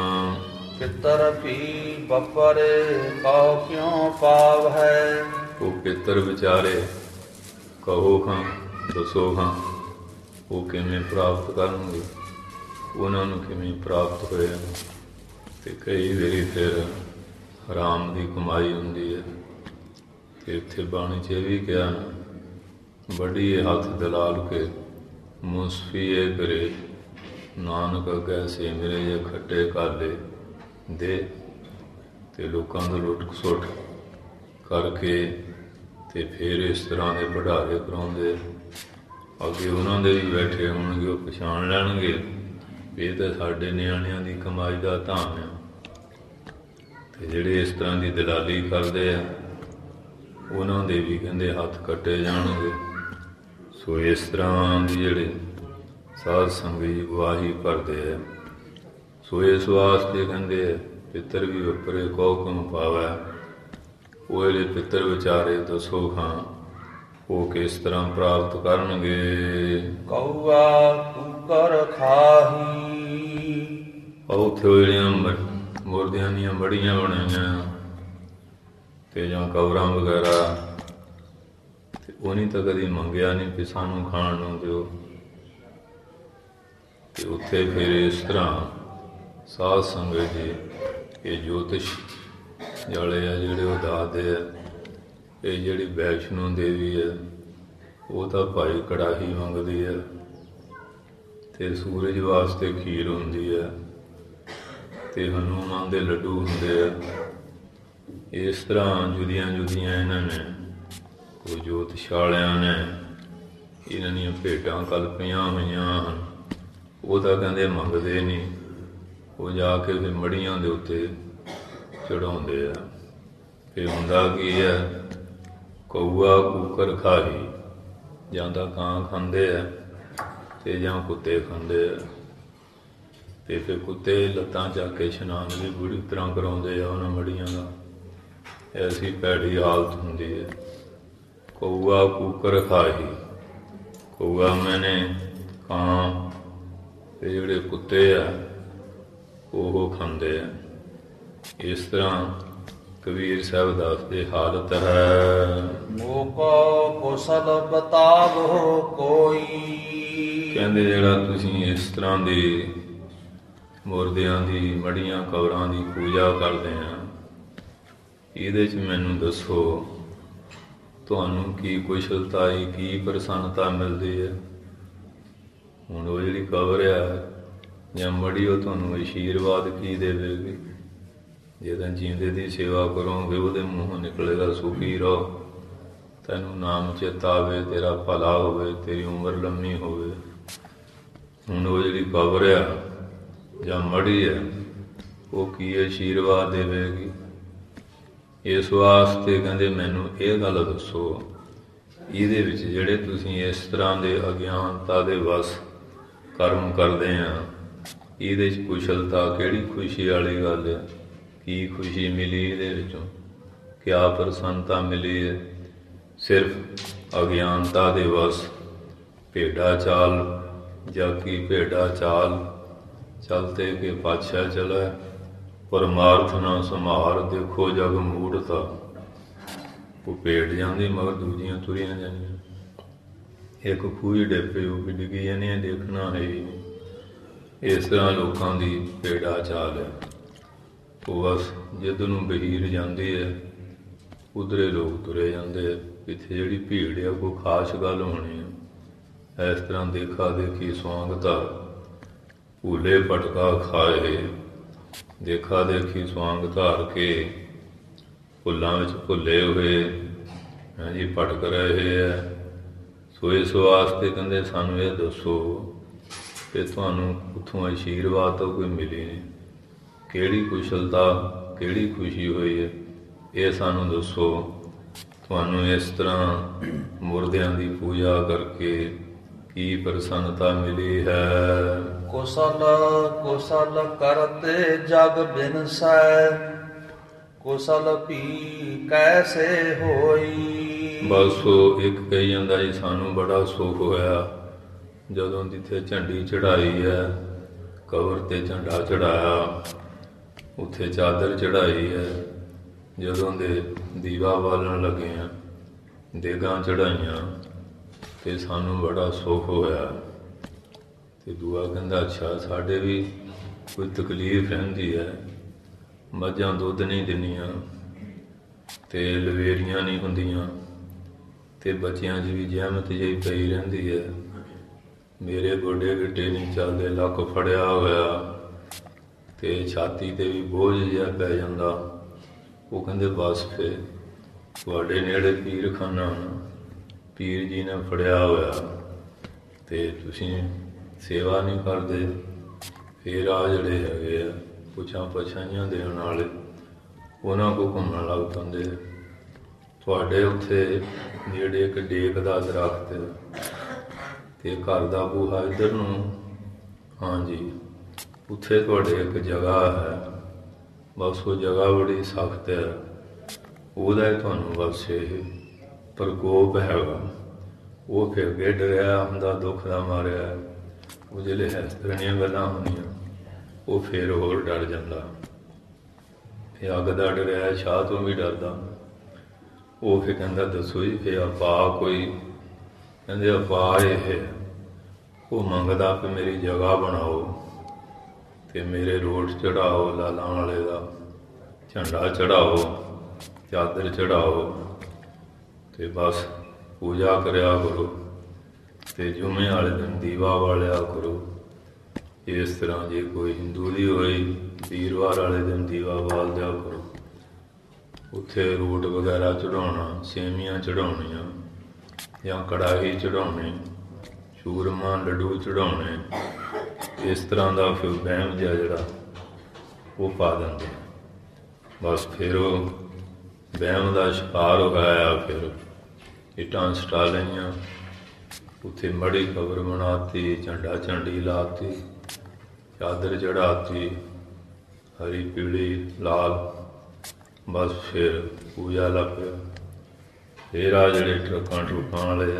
ਪਿੱਤਰ ਪੀ ਬਪਰੇ ਕਹੋ ਕਿਉਂ ਪਾਵ ਹੈ। ਉਹ ਪਿੱਤਰ ਵਿਚਾਰੇ ਕਹੋ ਖਾਂ ਦੱਸੋ ਖਾਂ, ਉਹ ਕਿਵੇਂ ਪ੍ਰਾਪਤ ਕਰਨਗੇ, ਉਹਨਾਂ ਨੂੰ ਕਿਵੇਂ ਪ੍ਰਾਪਤ ਹੋਇਆ। ਅਤੇ ਕਈ ਵਾਰੀ ਫਿਰ ਹਰਾਮ ਦੀ ਕਮਾਈ ਹੁੰਦੀ ਹੈ। ਅਤੇ ਇੱਥੇ ਬਾਣੀ 'ਚ ਇਹ ਵੀ ਕਿਹਾ ਨਾ, ਵੱਡੀ ਹੱਥ ਦਲਾਲ ਕੇ ਮੁਸਫੀ ਇਹ ਕਰੇ, ਨਾਨਕ ਅੱਗੇ ਸੇ ਮੇਰੇ ਜੇ ਖੱਟੇ ਕਾਲੇ ਦੇ। ਅਤੇ ਲੋਕਾਂ ਦਾ ਲੁੱਟ ਖਸੁੱਟ ਕਰਕੇ ਅਤੇ ਫਿਰ ਇਸ ਤਰ੍ਹਾਂ ਦੇ ਭੰਡਾਰੇ ਕਰਾਉਂਦੇ। ਅੱਗੇ ਉਹਨਾਂ ਦੇ ਵੀ ਬੈਠੇ ਹੋਣਗੇ, ਉਹ ਪਛਾਣ ਲੈਣਗੇ ਵੀ ਇਹ ਤਾਂ ਸਾਡੇ ਨਿਆਣਿਆਂ ਦੀ ਕਮਾਈ ਦਾ ਧਾਨ ਆ। ਅਤੇ ਜਿਹੜੇ ਇਸ ਤਰ੍ਹਾਂ ਦੀ ਦਲਾਲੀ ਕਰਦੇ ਆ ਉਹਨਾਂ ਦੇ ਵੀ ਕਹਿੰਦੇ ਹੱਥ ਕੱਟੇ ਜਾਣਗੇ। ਸੋ ਇਸ ਤਰ੍ਹਾਂ ਦੀ ਜਿਹੜੇ ਸਾਧ ਸੰਗੀ ਗਵਾਹੀ ਭਰਦੇ ਆ। ਸੋ ਇਸ ਵਾਸਤੇ ਕਹਿੰਦੇ ਪਿੱਤਰ ਵੀ ਉੱਪਰੇ ਕਹੋ ਕਿਉਂ ਪਾਵੈ। ਉਹ ਜਿਹੜੇ ਪਿੱਤਰ ਵਿਚਾਰੇ ਦੱਸੋ ਖਾਂ, ਉਹ ਕਿਸ ਤਰ੍ਹਾਂ ਪ੍ਰਾਪਤ ਕਰਨਗੇ। ਕਊਆ ਕੂਕਰ ਖਾਹੀ। ਉੱਥੇ ਉਹ ਜਿਹੜੀਆਂ ਮੁਰਦਿਆਂ ਦੀਆਂ ਮੜੀਆਂ ਬਣਾਈਆਂ ਅਤੇ ਜਾਂ ਕਬਰਾਂ ਵਗੈਰਾ, ਅਤੇ ਉਹਨੇ ਤਾਂ ਕਦੀ ਮੰਗਿਆ ਨਹੀਂ ਵੀ ਸਾਨੂੰ ਖਾਣ ਨੂੰ ਦਿਓ। ਅਤੇ ਉੱਥੇ ਫਿਰ ਇਸ ਤਰ੍ਹਾਂ ਸਾਧ ਸੰਗਤ ਜੀ ਇਹ ਜੋਤਿਸ਼ ਵਾਲੇ ਆ ਜਿਹੜੇ ਉਹ ਦੱਸਦੇ ਆ, ਇਹ ਜਿਹੜੀ ਵੈਸ਼ਨੋ ਦੇਵੀ ਹੈ ਉਹ ਤਾਂ ਭਾਈ ਕੜਾਹੀ ਮੰਗਦੀ ਹੈ ਅਤੇ ਸੂਰਜ ਵਾਸਤੇ ਖੀਰ ਹੁੰਦੀ ਹੈ ਅਤੇ ਹਨੂੰਮਾਨ ਦੇ ਲੱਡੂ ਹੁੰਦੇ ਆ। ਇਸ ਤਰ੍ਹਾਂ ਜੁਦੀਆਂ ਇਹਨਾਂ ਨੇ ਕੋਈ ਜੋਤਿਸ਼ ਵਾਲਿਆਂ ਨੇ ਇਹਨਾਂ ਦੀਆਂ ਭੇਟਾਂ ਕਲਪੀਆਂ ਹੋਈਆਂ ਹਨ। ਉਹ ਤਾਂ ਕਹਿੰਦੇ ਮੰਗਦੇ ਨਹੀਂ, ਉਹ ਜਾ ਕੇ ਫਿਰ ਮੜੀਆਂ ਦੇ ਉੱਤੇ ਚੜਾਉਂਦੇ ਆ। ਫਿਰ ਹੁੰਦਾ ਕੀ ਹੈ, ਕਊਆ ਕੂਕਰ ਖਾਹੀ, ਜਾਂ ਤਾਂ ਕਾਂ ਖਾਂਦੇ ਆ ਅਤੇ ਜਾਂ ਕੁੱਤੇ ਖਾਂਦੇ ਆ। ਅਤੇ ਫਿਰ ਕੁੱਤੇ ਲੱਤਾਂ ਚੱਕ ਕੇ ਇਸ਼ਨਾਨ ਵੀ ਬੁਰੀ ਤਰ੍ਹਾਂ ਕਰਾਉਂਦੇ ਆ ਉਹਨਾਂ ਮੜੀਆਂ ਦਾ। ਐਸੀ ਭੈੜੀ ਹਾਲਤ ਹੁੰਦੀ ਹੈ। ਕਊਆ ਕੂਕਰ ਖਾਹੀ, ਕਊਆ ਮੈਨੇ ਕਾਂ, ਅਤੇ ਜਿਹੜੇ ਕੁੱਤੇ ਆ ਉਹ ਖਾਂਦੇ ਆ। ਇਸ ਤਰ੍ਹਾਂ ਕਬੀਰ ਸਾਹਿਬ ਦੱਸਦੇ ਹਾਲਤ ਹੈ। ਮੋਕੋ ਕੁਸਲ ਬਤਾਵੋ ਕੋਈ। ਕਹਿੰਦੇ ਜਿਹੜਾ ਤੁਸੀਂ ਇਸ ਤਰ੍ਹਾਂ ਦੀ ਮੁਰਦਿਆਂ ਦੀ, ਮੜੀਆਂ, ਕਬਰਾਂ ਦੀ ਪੂਜਾ ਕਰਦੇ ਆ, ਇਹਦੇ 'ਚ ਮੈਨੂੰ ਦੱਸੋ ਤੁਹਾਨੂੰ ਕੀ ਕੁਸ਼ਲਤਾ ਹੈ, ਕੀ ਪ੍ਰਸੰਨਤਾ ਮਿਲਦੀ ਹੈ। ਹੁਣ ਉਹ ਜਿਹੜੀ ਕਬਰ ਆ ਜਾਂ ਮੜੀ, ਉਹ ਤੁਹਾਨੂੰ ਆਸ਼ੀਰਵਾਦ ਕੀ ਦੇਵੇਗੀ। ਜੇ ਤਾਂ ਜੀਂਦੇ ਦੀ ਸੇਵਾ ਕਰੋਗੇ, ਉਹਦੇ ਮੂੰਹੋਂ ਨਿਕਲੇਗਾ ਸੁਖੀ ਰਹੋ, ਤੈਨੂੰ ਨਾਮ ਚੇਤਾ ਆਵੇ, ਤੇਰਾ ਭਲਾ ਹੋਵੇ, ਤੇਰੀ ਉਮਰ ਲੰਮੀ ਹੋਵੇ। ਹੁਣ ਉਹ ਜਿਹੜੀ ਕਬਰ ਆ ਜਾਂ ਮੜੀ ਹੈ, ਉਹ ਕੀ ਆਸ਼ੀਰਵਾਦ ਦੇਵੇਗੀ। ਇਸ ਵਾਸਤੇ ਕਹਿੰਦੇ ਮੈਨੂੰ ਇਹ ਗੱਲ ਦੱਸੋ, ਇਹਦੇ ਵਿੱਚ ਜਿਹੜੇ ਤੁਸੀਂ ਇਸ ਤਰ੍ਹਾਂ ਦੇ ਅਗਿਆਨਤਾ ਦੇ ਵਸ ਕਰਮ ਕਰਦੇ ਆ, ਇਹਦੇ 'ਚ ਕੁਸ਼ਲਤਾ ਕਿਹੜੀ ਖੁਸ਼ੀ ਵਾਲੀ ਗੱਲ ਹੈ। ਕੀ ਖੁਸ਼ੀ ਮਿਲੀ ਇਹਦੇ ਵਿੱਚੋਂ, ਕਿਆ ਪ੍ਰਸੰਨਤਾ ਮਿਲੀ ਹੈ। ਸਿਰਫ ਅਗਿਆਨਤਾ ਦੇ ਵਸ ਭੇਡਾ ਚਾਲ, ਜਾਕੀ ਭੇਡਾ ਚਾਲ, ਚਲਤੇ ਕੇ ਪਾਛਾ ਚਲੈ, ਪਰਮਾਰਥ ਨਾ ਸੰਭਾਰ, ਦੇਖੋ ਜਗ ਮੂੜਤਾ। ਉਹ ਭੇਡ ਜਾਂਦੀ ਮਗਰ ਦੂਜੀਆਂ ਤੁਰੀਆਂ ਜਾਂਦੀਆਂ। ਇੱਕ ਖੂਹੀ ਡੇਪੇ ਉਹ ਵੀ ਡਿੱਗੀ ਜਾਂਦੀਆਂ, ਦੇਖਣਾ ਹੈ ਹੀ ਨਹੀਂ। ਇਸ ਤਰ੍ਹਾਂ ਲੋਕਾਂ ਦੀ ਭੇਡਾ ਚਾਲ ਹੈ। ਉਹ ਬਸ ਜਿੱਦ ਨੂੰ ਬਹੀਰ ਜਾਂਦੀ ਹੈ, ਉਧਰੇ ਲੋਕ ਤੁਰੇ ਜਾਂਦੇ ਆ। ਇੱਥੇ ਜਿਹੜੀ ਭੀੜ ਆ ਕੋਈ ਖਾਸ ਗੱਲ ਹੋਣੀ ਹੈ। ਇਸ ਤਰ੍ਹਾਂ ਦੇਖਾ ਦੇਖੀ ਸਵਾਂਗ ਧਰ, ਭੂਲੇ ਪਟਕਾ ਖਾਏ। ਦੇਖਾ ਦੇਖੀ ਸਵਾਂਗ ਧਾਰ ਕੇ ਭੁੱਲਾਂ ਵਿੱਚ ਭੁੱਲੇ ਹੋਏ ਹਾਂਜੀ ਭਟਕ ਰਹੇ ਹੈ। ਸੋ ਇਸ ਵਾਸਤੇ ਕਹਿੰਦੇ ਸਾਨੂੰ ਇਹ ਦੱਸੋ ਕਿ ਤੁਹਾਨੂੰ ਉੱਥੋਂ ਆਸ਼ੀਰਵਾਦ ਤਾਂ ਕੋਈ ਮਿਲੀ ਨਹੀਂ, ਕਿਹੜੀ ਕੁਸ਼ਲਤਾ, ਕਿਹੜੀ ਖੁਸ਼ੀ ਹੋਈ ਹੈ, ਇਹ ਸਾਨੂੰ ਦੱਸੋ। ਤੁਹਾਨੂੰ ਇਸ ਤਰ੍ਹਾਂ ਮੁਰਦਿਆਂ ਦੀ ਪੂਜਾ ਕਰਕੇ ਕੀ ਪ੍ਰਸੰਨਤਾ ਮਿਲੀ ਹੈ। ਕੁਸਲ ਕੁਸਲ ਕਰਤੇ ਜਗ ਬਿਨਸੈ, ਕੁਸਲ ਭੀ ਕੈਸੇ ਹੋਈ। ਬਸ ਉਹ ਇੱਕ ਕਹੀ ਜਾਂਦਾ ਜੀ ਸਾਨੂੰ ਬੜਾ ਸੁੱਖ ਹੋਇਆ ਜਦੋਂ ਜਿੱਥੇ ਝੰਡੀ ਚੜ੍ਹਾਈ ਹੈ, ਕਬਰ 'ਤੇ ਝੰਡਾ ਚੜ੍ਹਾਇਆ, ਉੱਥੇ ਚਾਦਰ ਚੜ੍ਹਾਈ ਹੈ, ਜਦੋਂ ਦੇ ਦੀਵਾ ਬਾਲਣ ਲੱਗੇ ਆ, ਦੇਗਾਂ ਚੜ੍ਹਾਈਆਂ, ਅਤੇ ਸਾਨੂੰ ਬੜਾ ਸੁੱਖ ਹੋਇਆ। ਅਤੇ ਦੂਆ ਕਹਿੰਦਾ ਅੱਛਾ ਸਾਡੇ ਵੀ ਕੋਈ ਤਕਲੀਫ ਰਹਿੰਦੀ ਹੈ, ਮੱਝਾਂ ਦੁੱਧ ਨਹੀਂ ਦਿੰਦੀਆਂ ਅਤੇ ਲਵੇਰੀਆਂ ਨਹੀਂ ਹੁੰਦੀਆਂ ਅਤੇ ਬੱਚਿਆਂ 'ਚ ਵੀ ਜ਼ਹਿਮਤ ਜਿਹੀ ਪਈ ਰਹਿੰਦੀ ਹੈ। ਮੇਰੇ ਗੋਡੇ ਗਿੱਟੇ ਨਹੀਂ ਚੱਲਦੇ, ਲੱਕ ਫੜਿਆ ਹੋਇਆ ਅਤੇ ਛਾਤੀ 'ਤੇ ਵੀ ਬੋਝ ਜਿਹਾ ਪੈ ਜਾਂਦਾ। ਉਹ ਕਹਿੰਦੇ ਬਸ ਫਿਰ ਤੁਹਾਡੇ ਨੇੜੇ ਪੀਰਖਾਨਾ, ਪੀਰ ਜੀ ਨੇ ਫੜਿਆ ਹੋਇਆ ਅਤੇ ਤੁਸੀਂ ਸੇਵਾ ਨਹੀਂ ਕਰਦੇ। ਫਿਰ ਆ ਜਿਹੜੇ ਹੈਗੇ ਆ ਪੁੱਛਾਂ ਪਛਾਈਆਂ ਦੇਣ ਵਾਲੇ, ਉਹਨਾਂ ਕੋਲ ਘੁੰਮਣ ਲੱਗ ਪੈਂਦੇ। ਤੁਹਾਡੇ ਉੱਥੇ ਜਿਹੜੇ ਇੱਕ ਡੇਕ ਦਾ ਦਰਖਤ ਅਤੇ ਘਰ ਦਾ ਬੂਹਾ ਇੱਧਰ ਨੂੰ, ਹਾਂਜੀ ਉੱਥੇ ਤੁਹਾਡੇ ਇੱਕ ਜਗ੍ਹਾ ਹੈ, ਬਸ ਉਹ ਜਗ੍ਹਾ ਬੜੀ ਸਖਤ ਹੈ, ਉਹਦਾ ਤੁਹਾਨੂੰ ਬਸ ਇਹ ਪ੍ਰਕੋਪ ਹੈਗਾ। ਉਹ ਫਿਰ ਗਿੱਡ ਰਿਹਾ ਹੁੰਦਾ, ਦੁੱਖ ਦਾ ਮਾਰਿਆ, ਉਹ ਜਿਹੜੇ ਇਸ ਤਰ੍ਹਾਂ ਦੀਆਂ ਗੱਲਾਂ ਹੁੰਦੀਆਂ, ਉਹ ਫਿਰ ਹੋਰ ਡਰ ਜਾਂਦਾ। ਫਿਰ ਅੱਗ ਦਾ ਡਰਿਆ, ਛਾਹ ਤੋਂ ਵੀ ਡਰਦਾ। ਉਹ ਫਿਰ ਕਹਿੰਦਾ ਦੱਸੋ ਜੀ ਫਿਰ ਆਪਾ ਕੋਈ, ਕਹਿੰਦੇ ਆਪਾ ਇਹ ਉਹ ਮੰਗਦਾ ਕਿ ਮੇਰੀ ਜਗ੍ਹਾ ਬਣਾਓ ਅਤੇ ਮੇਰੇ ਰੋਡ ਚੜ੍ਹਾਓ, ਲਾਲਾਂ ਵਾਲੇ ਦਾ ਝੰਡਾ ਚੜ੍ਹਾਓ, ਚਾਦਰ ਚੜ੍ਹਾਓ ਅਤੇ ਬਸ ਪੂਜਾ ਕਰਿਆ ਕਰੋ ਅਤੇ ਜੁਮੇ ਵਾਲੇ ਦਿਨ ਦੀਵਾ ਬਾਲਿਆ ਕਰੋ। ਇਸ ਤਰ੍ਹਾਂ ਜੇ ਕੋਈ ਹਿੰਦੂ ਦੀ ਹੋਈ, ਵੀਰਵਾਰ ਵਾਲੇ ਦਿਨ ਦੀਵਾ ਬਾਲ ਦਿਆ ਕਰੋ। ਉੱਥੇ ਰੋਟ ਵਗੈਰਾ ਚੜ੍ਹਾਉਣਾ, ਸੇਵੀਆਂ ਚੜ੍ਹਾਉਣੀਆਂ ਜਾਂ ਕੜਾਹੀ ਚੜ੍ਹਾਉਣੀ, ਚੂਰਮਾ ਲੱਡੂ ਚੜ੍ਹਾਉਣੇ। ਇਸ ਤਰ੍ਹਾਂ ਦਾ ਫਿਰ ਵਹਿਮ ਜਿਹਾ ਜਿਹੜਾ ਉਹ ਪਾ ਦਿੰਦੇ। ਬਸ ਫਿਰ ਉਹ ਵਹਿਮ ਦਾ ਸ਼ਿਕਾਰ ਹੋਇਆ। ਫਿਰ ਇੱਟਾਂ ਸਟਾ ਲਈਆਂ, ਉੱਥੇ ਮੜੀ ਖਬਰ ਬਣਾਤੀ, ਝੰਡਾ ਝੰਡੀ ਲਾਤੀ, ਚਾਦਰ ਚੜਾਤੀ, ਹਰੀ ਪੀਲੀ ਲਾਲ। ਬਸ ਫਿਰ ਪੂਜਾ ਲੱਗ ਪਿਆ। ਫਿਰ ਆ ਜਿਹੜੇ ਟਰੱਕਾਂ ਟਰੁੱਕਾਂ ਵਾਲੇ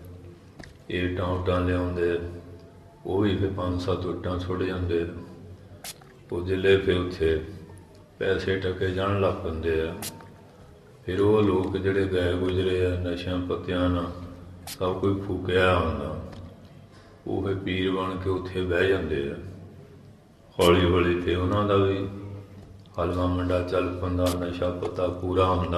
ਇਹ ਇੱਟਾਂ ਉੱਟਾਂ ਲਿਆਉਂਦੇ, ਉਹ ਵੀ ਫਿਰ 5-7 ਇੱਟਾਂ ਸੁੱਟ ਜਾਂਦੇ। ਉਹ ਜ਼ਿਲ੍ਹੇ ਫਿਰ ਉੱਥੇ ਪੈਸੇ ਟਕੇ ਜਾਣ ਲੱਗ ਪੈਂਦੇ ਆ। ਫਿਰ ਉਹ ਲੋਕ ਜਿਹੜੇ ਗਏ ਗੁਜ਼ਰੇ ਆ ਨਸ਼ਿਆਂ ਪੱਤਿਆਂ ਨਾਲ ਸਭ ਕੁਝ ਫੂਕਿਆ ਹੁੰਦਾ, ਉਹ ਫਿਰ ਪੀਰ ਬਣ ਕੇ ਉੱਥੇ ਬਹਿ ਜਾਂਦੇ ਆ। ਹੌਲੀ ਹੌਲੀ ਤੇ ਉਹਨਾਂ ਦਾ ਵੀ ਹਲਵਾ ਮੰਡਾ ਚੱਲ ਪੈਂਦਾ, ਨਸ਼ਾ ਪੱਤਾ ਪੂਰਾ ਹੁੰਦਾ।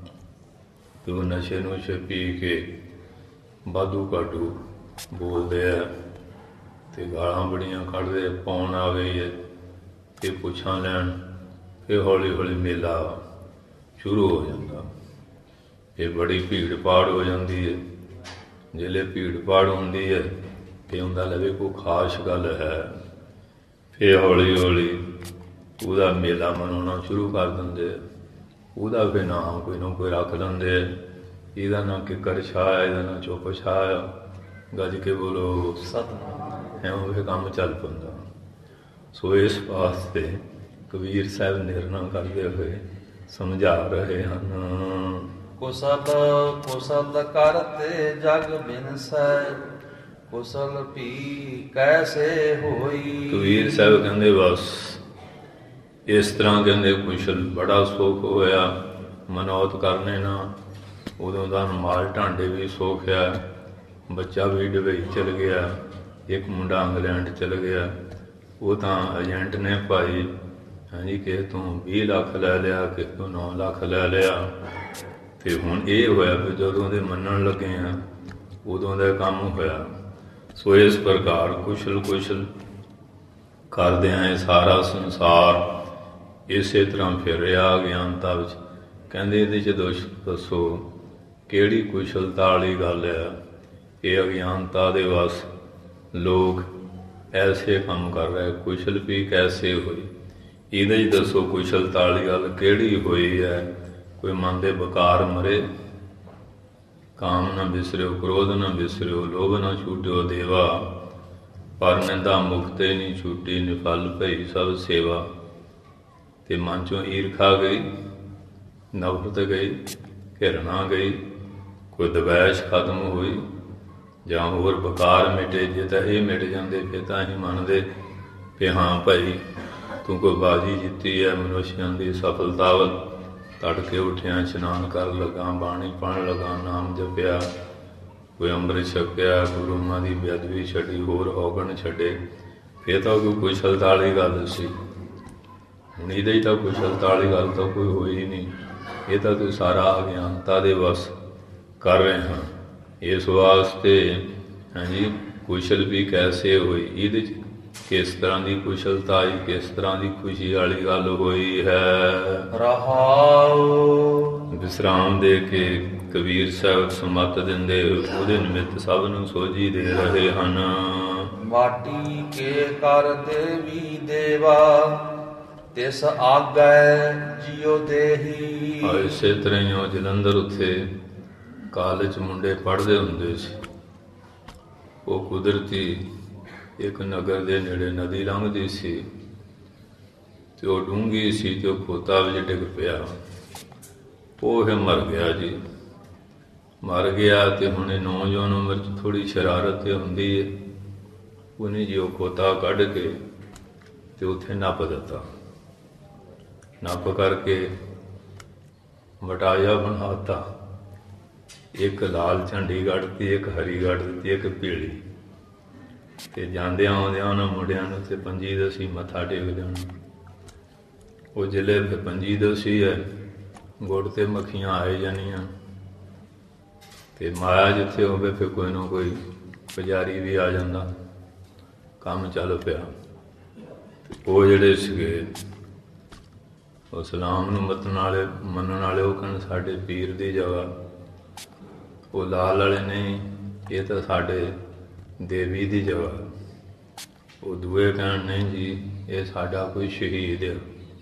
ਤੇ ਉਹ ਨਸ਼ੇ ਨੁਸ਼ੇ ਪੀ ਕੇ ਵਾਧੂ ਘਾਟੂ ਬੋਲਦੇ ਆ ਤੇ ਗਾਲਾਂ ਬੜੀਆਂ ਕੱਢਦੇ। ਪਾਉਣ ਆ ਗਈ ਹੈ ਤੇ ਪੁੱਛਾਂ ਲੈਣ। ਫਿਰ ਹੌਲੀ ਹੌਲੀ ਮੇਲਾ ਸ਼ੁਰੂ ਹੋ ਜਾਂਦਾ। ਫਿਰ ਬੜੀ ਭੀੜ ਭਾੜ ਹੋ ਜਾਂਦੀ ਹੈ। ਜਿਹੜੇ ਭੀੜ ਭਾੜ ਹੁੰਦੀ ਹੈ ਫਿਰ ਹੁੰਦਾ ਲਵੇ ਕੋਈ ਖਾਸ ਗੱਲ ਹੈ। ਫਿਰ ਹੌਲੀ ਹੌਲੀ ਉਹਦਾ ਮੇਲਾ ਮਨਾਉਣਾ ਸ਼ੁਰੂ ਕਰ ਦਿੰਦੇ। ਉਹਦਾ ਫਿਰ ਨਾਮ ਕੋਈ ਨਾ ਕੋਈ ਰੱਖ ਦਿੰਦੇ। ਇਹਦਾ ਨਾਂ ਕਿੱਕਰ ਛਾਇਆ, ਇਹਦਾ ਨਾਂ ਚੁੱਪ ਛਾਇਆ, ਗੱਜ ਕੇ ਬੋਲੋ ਸਤਿਨਾਮ। ਐਵੇਂ ਫਿਰ ਕੰਮ ਚੱਲ ਪੈਂਦਾ। ਸੋ ਇਸ ਵਾਸਤੇ ਕਬੀਰ ਸਾਹਿਬ ਨਿਰਣਾ ਕਰਦੇ ਹੋਏ ਸਮਝਾ ਰਹੇ ਹਨ। ਕੁਸਲ ਕੁਸਲ ਕਰਤੇ ਜਗ ਬਿਨਸੈ, ਕੁਸਲ ਭੀ ਕੈਸੇ ਹੋਈ। ਕਬੀਰ ਸਾਹਿਬ ਕਹਿੰਦੇ ਬਸ ਇਸ ਤਰ੍ਹਾਂ ਕਹਿੰਦੇ ਕੁਸ਼ਲ ਬੜਾ ਸੁੱਖ ਹੋਇਆ ਮਨੌਤ ਕਰਨੇ ਨਾ। ਉਦੋਂ ਦਾ ਮਾਲ ਢਾਂਡੇ ਵੀ ਸੁੱਖ ਆ। ਬੱਚਾ ਵੀ ਡਬਈ ਚਲ ਗਿਆ, ਇੱਕ ਮੁੰਡਾ ਇੰਗਲੈਂਡ ਚਲ ਗਿਆ। ਉਹ ਤਾਂ ਏਜੰਟ ਨੇ ਭਾਈ ਹਾਂਜੀ ਕਿਸੇ ਤੋਂ 20 ਲੱਖ ਲੈ ਲਿਆ, ਕਿਸੇ ਤੋਂ 9 ਲੱਖ ਲੈ ਲਿਆ। ਤੇ ਹੁਣ ਇਹ ਹੋਇਆ ਵੀ ਜਦੋਂ ਦੇ ਮੰਨਣ ਲੱਗੇ ਆ ਉਦੋਂ ਦਾ ਕੰਮ ਹੋਇਆ। ਸੋ ਇਸ ਪ੍ਰਕਾਰ ਕੁਸ਼ਲ ਕੁਸ਼ਲ ਕਰਦਿਆਂ ਇਹ ਸਾਰਾ ਸੰਸਾਰ ਇਸੇ ਤਰ੍ਹਾਂ ਫਿਰ ਰਿਹਾ ਅਗਿਆਨਤਾ ਵਿੱਚ। ਕਹਿੰਦੇ ਇਹਦੇ 'ਚ ਦੱਸੋ ਕਿਹੜੀ ਕੁਸ਼ਲਤਾ ਵਾਲੀ ਗੱਲ ਹੈ। ਇਹ ਅਗਿਆਨਤਾ ਦੇ ਵੱਸ ਲੋਕ ਐਸੇ ਕੰਮ ਕਰ ਰਹੇ। ਕੁਸ਼ਲ ਵੀ ਕੈਸੇ ਹੋਈ, ਇਹਦੇ 'ਚ ਦੱਸੋ ਕੁਸ਼ਲਤਾ ਵਾਲੀ ਗੱਲ ਕਿਹੜੀ ਹੋਈ ਹੈ। ਕੋਈ ਮਨ ਦੇ ਬਕਾਰ ਮਰੇ, ਕਾਮ ਨਾ ਵਿਸਰਿਓ, ਕ੍ਰੋਧ ਨਾ ਵਿਸਰਿਓ, ਲੋਭ ਨਾ ਛੂਟਿਓ ਦੇਵਾ, ਪਰ ਨਿੰਦਾ ਮੁਕਤੇ ਨਹੀਂ ਛੂਟੀ, ਨਿਫਲ ਭਈ ਸਭ ਸੇਵਾ। ਤੇ ਮਨ ਚੋਂ ਈਰਖਾ ਗਈ, ਨਫ਼ਰਤ ਗਈ, ਘਿਰਣਾ ਗਈ, ਕੋਈ ਦਵੈਸ਼ ਖਤਮ ਹੋਈ, ਜਾਂ ਹੋਰ ਬਕਾਰ ਮਿਟੇ। ਜੇ ਤਾਂ ਇਹ ਮਿਟ ਜਾਂਦੇ ਫਿਰ ਤਾਂ ਅਸੀਂ ਮੰਨਦੇ ਕਿ ਹਾਂ ਭਾਈ ਤੂੰ ਕੋਈ ਬਾਜੀ ਜਿੱਤੀ ਹੈ ਮਨੁੱਖਿਆਂ ਦੀ ਸਫਲਤਾ ਵੱਲ। ਤੜਕੇ ਉੱਠਿਆ, ਇਸ਼ਨਾਨ ਕਰਨ ਲੱਗਾ, ਬਾਣੀ ਪੜ੍ਹਨ ਲੱਗਾ, ਨਾਮ ਜਪਿਆ, ਕੋਈ ਅੰਮ੍ਰਿਤ ਛਕਿਆ, ਗੁਰੂਆਂ ਦੀ ਬੇਅਦਬੀ ਛੱਡੀ, ਹੋਰ ਔਗਣ ਛੱਡੇ, ਫਿਰ ਤਾਂ ਕੋਈ ਕੁਸ਼ਲਤਾ ਵਾਲੀ ਗੱਲ ਸੀ। ਹੁਣ ਇਹਦੇ ਹੀ ਤਾਂ ਕੁਸ਼ਲਤਾ ਵਾਲੀ ਗੱਲ ਤਾਂ ਕੋਈ ਹੋਈ ਹੀ ਨਹੀਂ। ਇਹ ਤਾਂ ਤੂੰ ਸਾਰਾ ਅਗਿਆਨਤਾ ਦੇ ਵਸ ਕਰ ਰਹੇ ਹਾਂ। ਇਸ ਵਾਸਤੇ ਹਾਂਜੀ ਕੁਸ਼ਲ ਵੀ ਕੈਸੇ ਹੋਈ, ਇਹਦੇ 'ਚ ਕਿਸ ਤਰ੍ਹਾਂ ਦੀ ਕੁਸ਼ਲਤਾ ਆਈ, ਕਿਸ ਤਰ੍ਹਾਂ ਦੀ ਖੁਸ਼ੀ ਵਾਲੀ ਗੱਲ ਹੋਈ ਹੈ। ਰਹਾਉ ਵਿਸਰਾਮ ਦੇ ਕੇ ਕਬੀਰ ਸਾਹਿਬ ਸਮੱਤ ਦਿੰਦੇ ਉਹਦੇ ਨਿਮਿਤ ਸਭ ਨੂੰ ਸੋਝੀ ਦੇ ਰਹੇ ਹਨ। ਮਾਟੀ ਕੇ ਕਰ ਦੇਵੀ ਦੇਵਾ, ਤਿਸ ਆਗੈ ਜਿਉ ਦੇਹੀ। ਇਸੇ ਤਰ੍ਹਾਂ ਹੀ ਉਹ ਜਲੰਧਰ ਉੱਥੇ ਕਾਲਜ ਮੁੰਡੇ ਪੜ੍ਹਦੇ ਹੁੰਦੇ ਸੀ। ਉਹ ਕੁਦਰਤੀ ਇੱਕ ਨਗਰ ਦੇ ਨੇੜੇ ਨਦੀ ਲੰਘਦੀ ਸੀ ਤੇ ਉਹ ਡੂੰਘੀ ਸੀ ਤੇ ਉਹ ਖੋਤਾ ਵਿੱਚ ਡਿੱਗ ਪਿਆ। ਉਹ ਫਿਰ ਮਰ ਗਿਆ ਜੀ। ਮਰ ਗਿਆ ਤੇ ਹੁਣ ਇਹ ਨੌਜਵਾਨ ਉਮਰ 'ਚ ਥੋੜ੍ਹੀ ਸ਼ਰਾਰਤ ਤੇ ਹੁੰਦੀ ਹੈ। ਉਹਨੇ ਜੀ ਉਹ ਖੋਤਾ ਕੱਢ ਕੇ ਤੇ ਉੱਥੇ ਨੱਪ ਦਿੱਤਾ। ਨੱਪ ਕਰਕੇ ਵਟਾਇਆ ਬਣਾਤਾ। ਇੱਕ ਲਾਲ ਝੰਡੀ ਕੱਢਤੀ, ਇੱਕ ਹਰੀ ਕੱਢ ਦਿੱਤੀ, ਇੱਕ ਪੀਲੀ। ਤੇ ਜਾਂਦਿਆਂ ਆਉਂਦਿਆਂ ਉਹਨਾਂ ਮੁੰਡਿਆਂ ਨੂੰ ਤੇ ਪੰਜੀ ਦਸੀ ਮੱਥਾ ਟੇਕ ਦੇਣਾ। ਉਹ ਜ਼ਿਲ੍ਹੇ ਫਿਰ ਪੰਜੀ ਦਸੀ ਹੈ, ਗੁੜ ਤੇ ਮੱਖੀਆਂ ਆਏ ਜਾਣੀਆਂ। ਤੇ ਮਾਇਆ ਜਿੱਥੇ ਹੋਵੇ ਫਿਰ ਕੋਈ ਨਾ ਕੋਈ ਪੁਜਾਰੀ ਵੀ ਆ ਜਾਂਦਾ। ਕੰਮ ਚੱਲ ਪਿਆ। ਉਹ ਜਿਹੜੇ ਸੀਗੇ ਉਹ ਸਲਾਮ ਨੂੰ ਮੰਨਣ ਵਾਲੇ ਉਹ ਕਹਿੰਦੇ ਸਾਡੇ ਪੀਰ ਦੀ ਜਗ੍ਹਾ। ਉਹ ਲਾਲ ਵਾਲੇ ਨਹੀਂ, ਇਹ ਤਾਂ ਸਾਡੇ ਦੇਵੀ ਦੀ ਜਗ੍ਹਾ। ਉਹ ਦੂਏ ਕਹਿਣ ਨਹੀਂ ਜੀ ਇਹ ਸਾਡਾ ਕੋਈ ਸ਼ਹੀਦ ਹੈ,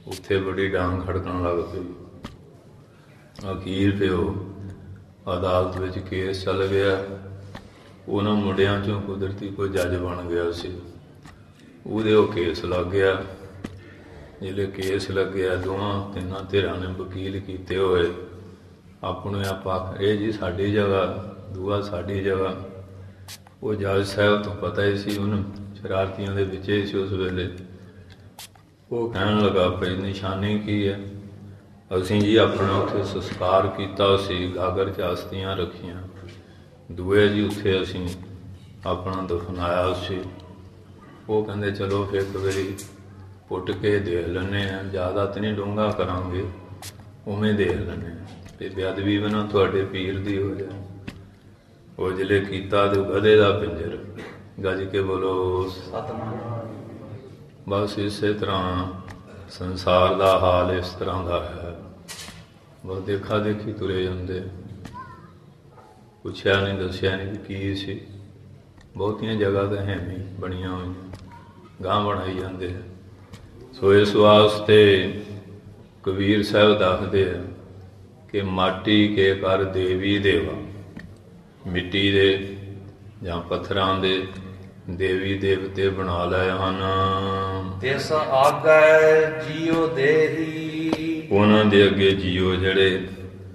ਉੱਥੇ ਬੜੀ ਡਾਂਗ ਖੜਕਣ ਲੱਗ ਪਈ। ਅਖੀਰ ਤੇ ਉਹ ਅਦਾਲਤ ਵਿੱਚ ਕੇਸ ਚੱਲ ਗਿਆ। ਉਹਨਾਂ ਮੁੰਡਿਆਂ 'ਚੋਂ ਕੁਦਰਤੀ ਕੋਈ ਜੱਜ ਬਣ ਗਿਆ ਸੀ, ਉਹਦੇ ਉਹ ਕੇਸ ਲੱਗ ਗਿਆ। ਜਿਹੜੇ ਕੇਸ ਲੱਗਿਆ, ਦੋਵਾਂ ਤਿੰਨਾਂ ਧਿਰਾਂ ਨੇ ਵਕੀਲ ਕੀਤੇ ਹੋਏ ਆਪਣੇ ਆਪ ਇਹ ਜੀ ਸਾਡੀ ਜਗ੍ਹਾ, ਦੂਆ ਸਾਡੀ ਜਗ੍ਹਾ। ਉਹ ਜੱਜ ਸਾਹਿਬ ਤੋਂ ਪਤਾ ਹੀ ਸੀ, ਉਹਨੂੰ ਸ਼ਰਾਰਤੀਆਂ ਦੇ ਵਿੱਚ ਹੀ ਸੀ ਉਸ ਵੇਲੇ। ਉਹ ਕਹਿਣ ਲੱਗਾ ਭਈ ਨਿਸ਼ਾਨੀ ਕੀ ਹੈ? ਅਸੀਂ ਜੀ ਆਪਣਾ ਉੱਥੇ ਸੰਸਕਾਰ ਕੀਤਾ ਸੀ, ਗਾਗਰ 'ਚ ਅਸਥੀਆਂ ਰੱਖੀਆਂ। ਦੂਏ ਜੀ ਉੱਥੇ ਅਸੀਂ ਆਪਣਾ ਦਫਨਾਇਆ ਸੀ। ਉਹ ਕਹਿੰਦੇ ਚਲੋ ਫਿਰ ਇੱਕ ਵਾਰੀ ਪੁੱਟ ਕੇ ਦੇਖ ਲੈਂਦੇ ਹਾਂ, ਜ਼ਿਆਦਾ ਤਾਂ ਨਹੀਂ ਡੂੰਘਾ ਕਰਾਂਗੇ, ਉਵੇਂ ਦੇਖ ਲੈਂਦੇ ਹਾਂ ਅਤੇ ਬੇਅਦਬੀ ਵੀ ਨਾ ਤੁਹਾਡੇ ਪੀਰ ਦੀ ਹੋ ਜਾਏ। ਉਹ ਜਿਹੜੇ ਕੀਤਾ ਤੇ ਗਧੇ ਦਾ ਪਿੰਜਰ, ਗੱਜ ਕੇ ਬੋਲੋ ਸਤਿਨਾਮ। ਬਸ ਇਸੇ ਤਰ੍ਹਾਂ ਸੰਸਾਰ ਦਾ ਹਾਲ ਇਸ ਤਰ੍ਹਾਂ ਦਾ ਹੈ। ਬਸ ਦੇਖਾ ਦੇਖੀ ਤੁਰੇ ਜਾਂਦੇ, ਪੁੱਛਿਆ ਨਹੀਂ ਦੱਸਿਆ ਨਹੀਂ ਕੀ ਸੀ। ਬਹੁਤੀਆਂ ਜਗ੍ਹਾ ਤਾਂ ਹੈ ਨਹੀਂ ਬਣੀਆਂ ਹੋਈਆਂ, ਗਾਂਹ ਬਣਾਈ ਜਾਂਦੇ ਹੈ। ਸੋ ਇਸ ਵਾਸਤੇ ਕਬੀਰ ਸਾਹਿਬ ਦੱਸਦੇ ਆ ਕਿ ਮਾਟੀ ਕੇ ਕਰ ਦੇਵੀ ਦੇਵਾ। ਮਿੱਟੀ ਦੇ ਜਾਂ ਪੱਥਰਾਂ ਦੇ ਦੇਵੀ ਦੇਵਤੇ ਬਣਾ ਲਏ ਹਨ। ਤਿਸ ਆਗੈ ਜੀਉ ਦੇਹੀ। ਉਹਨਾਂ ਦੇ ਅੱਗੇ ਜੀਓ ਜਿਹੜੇ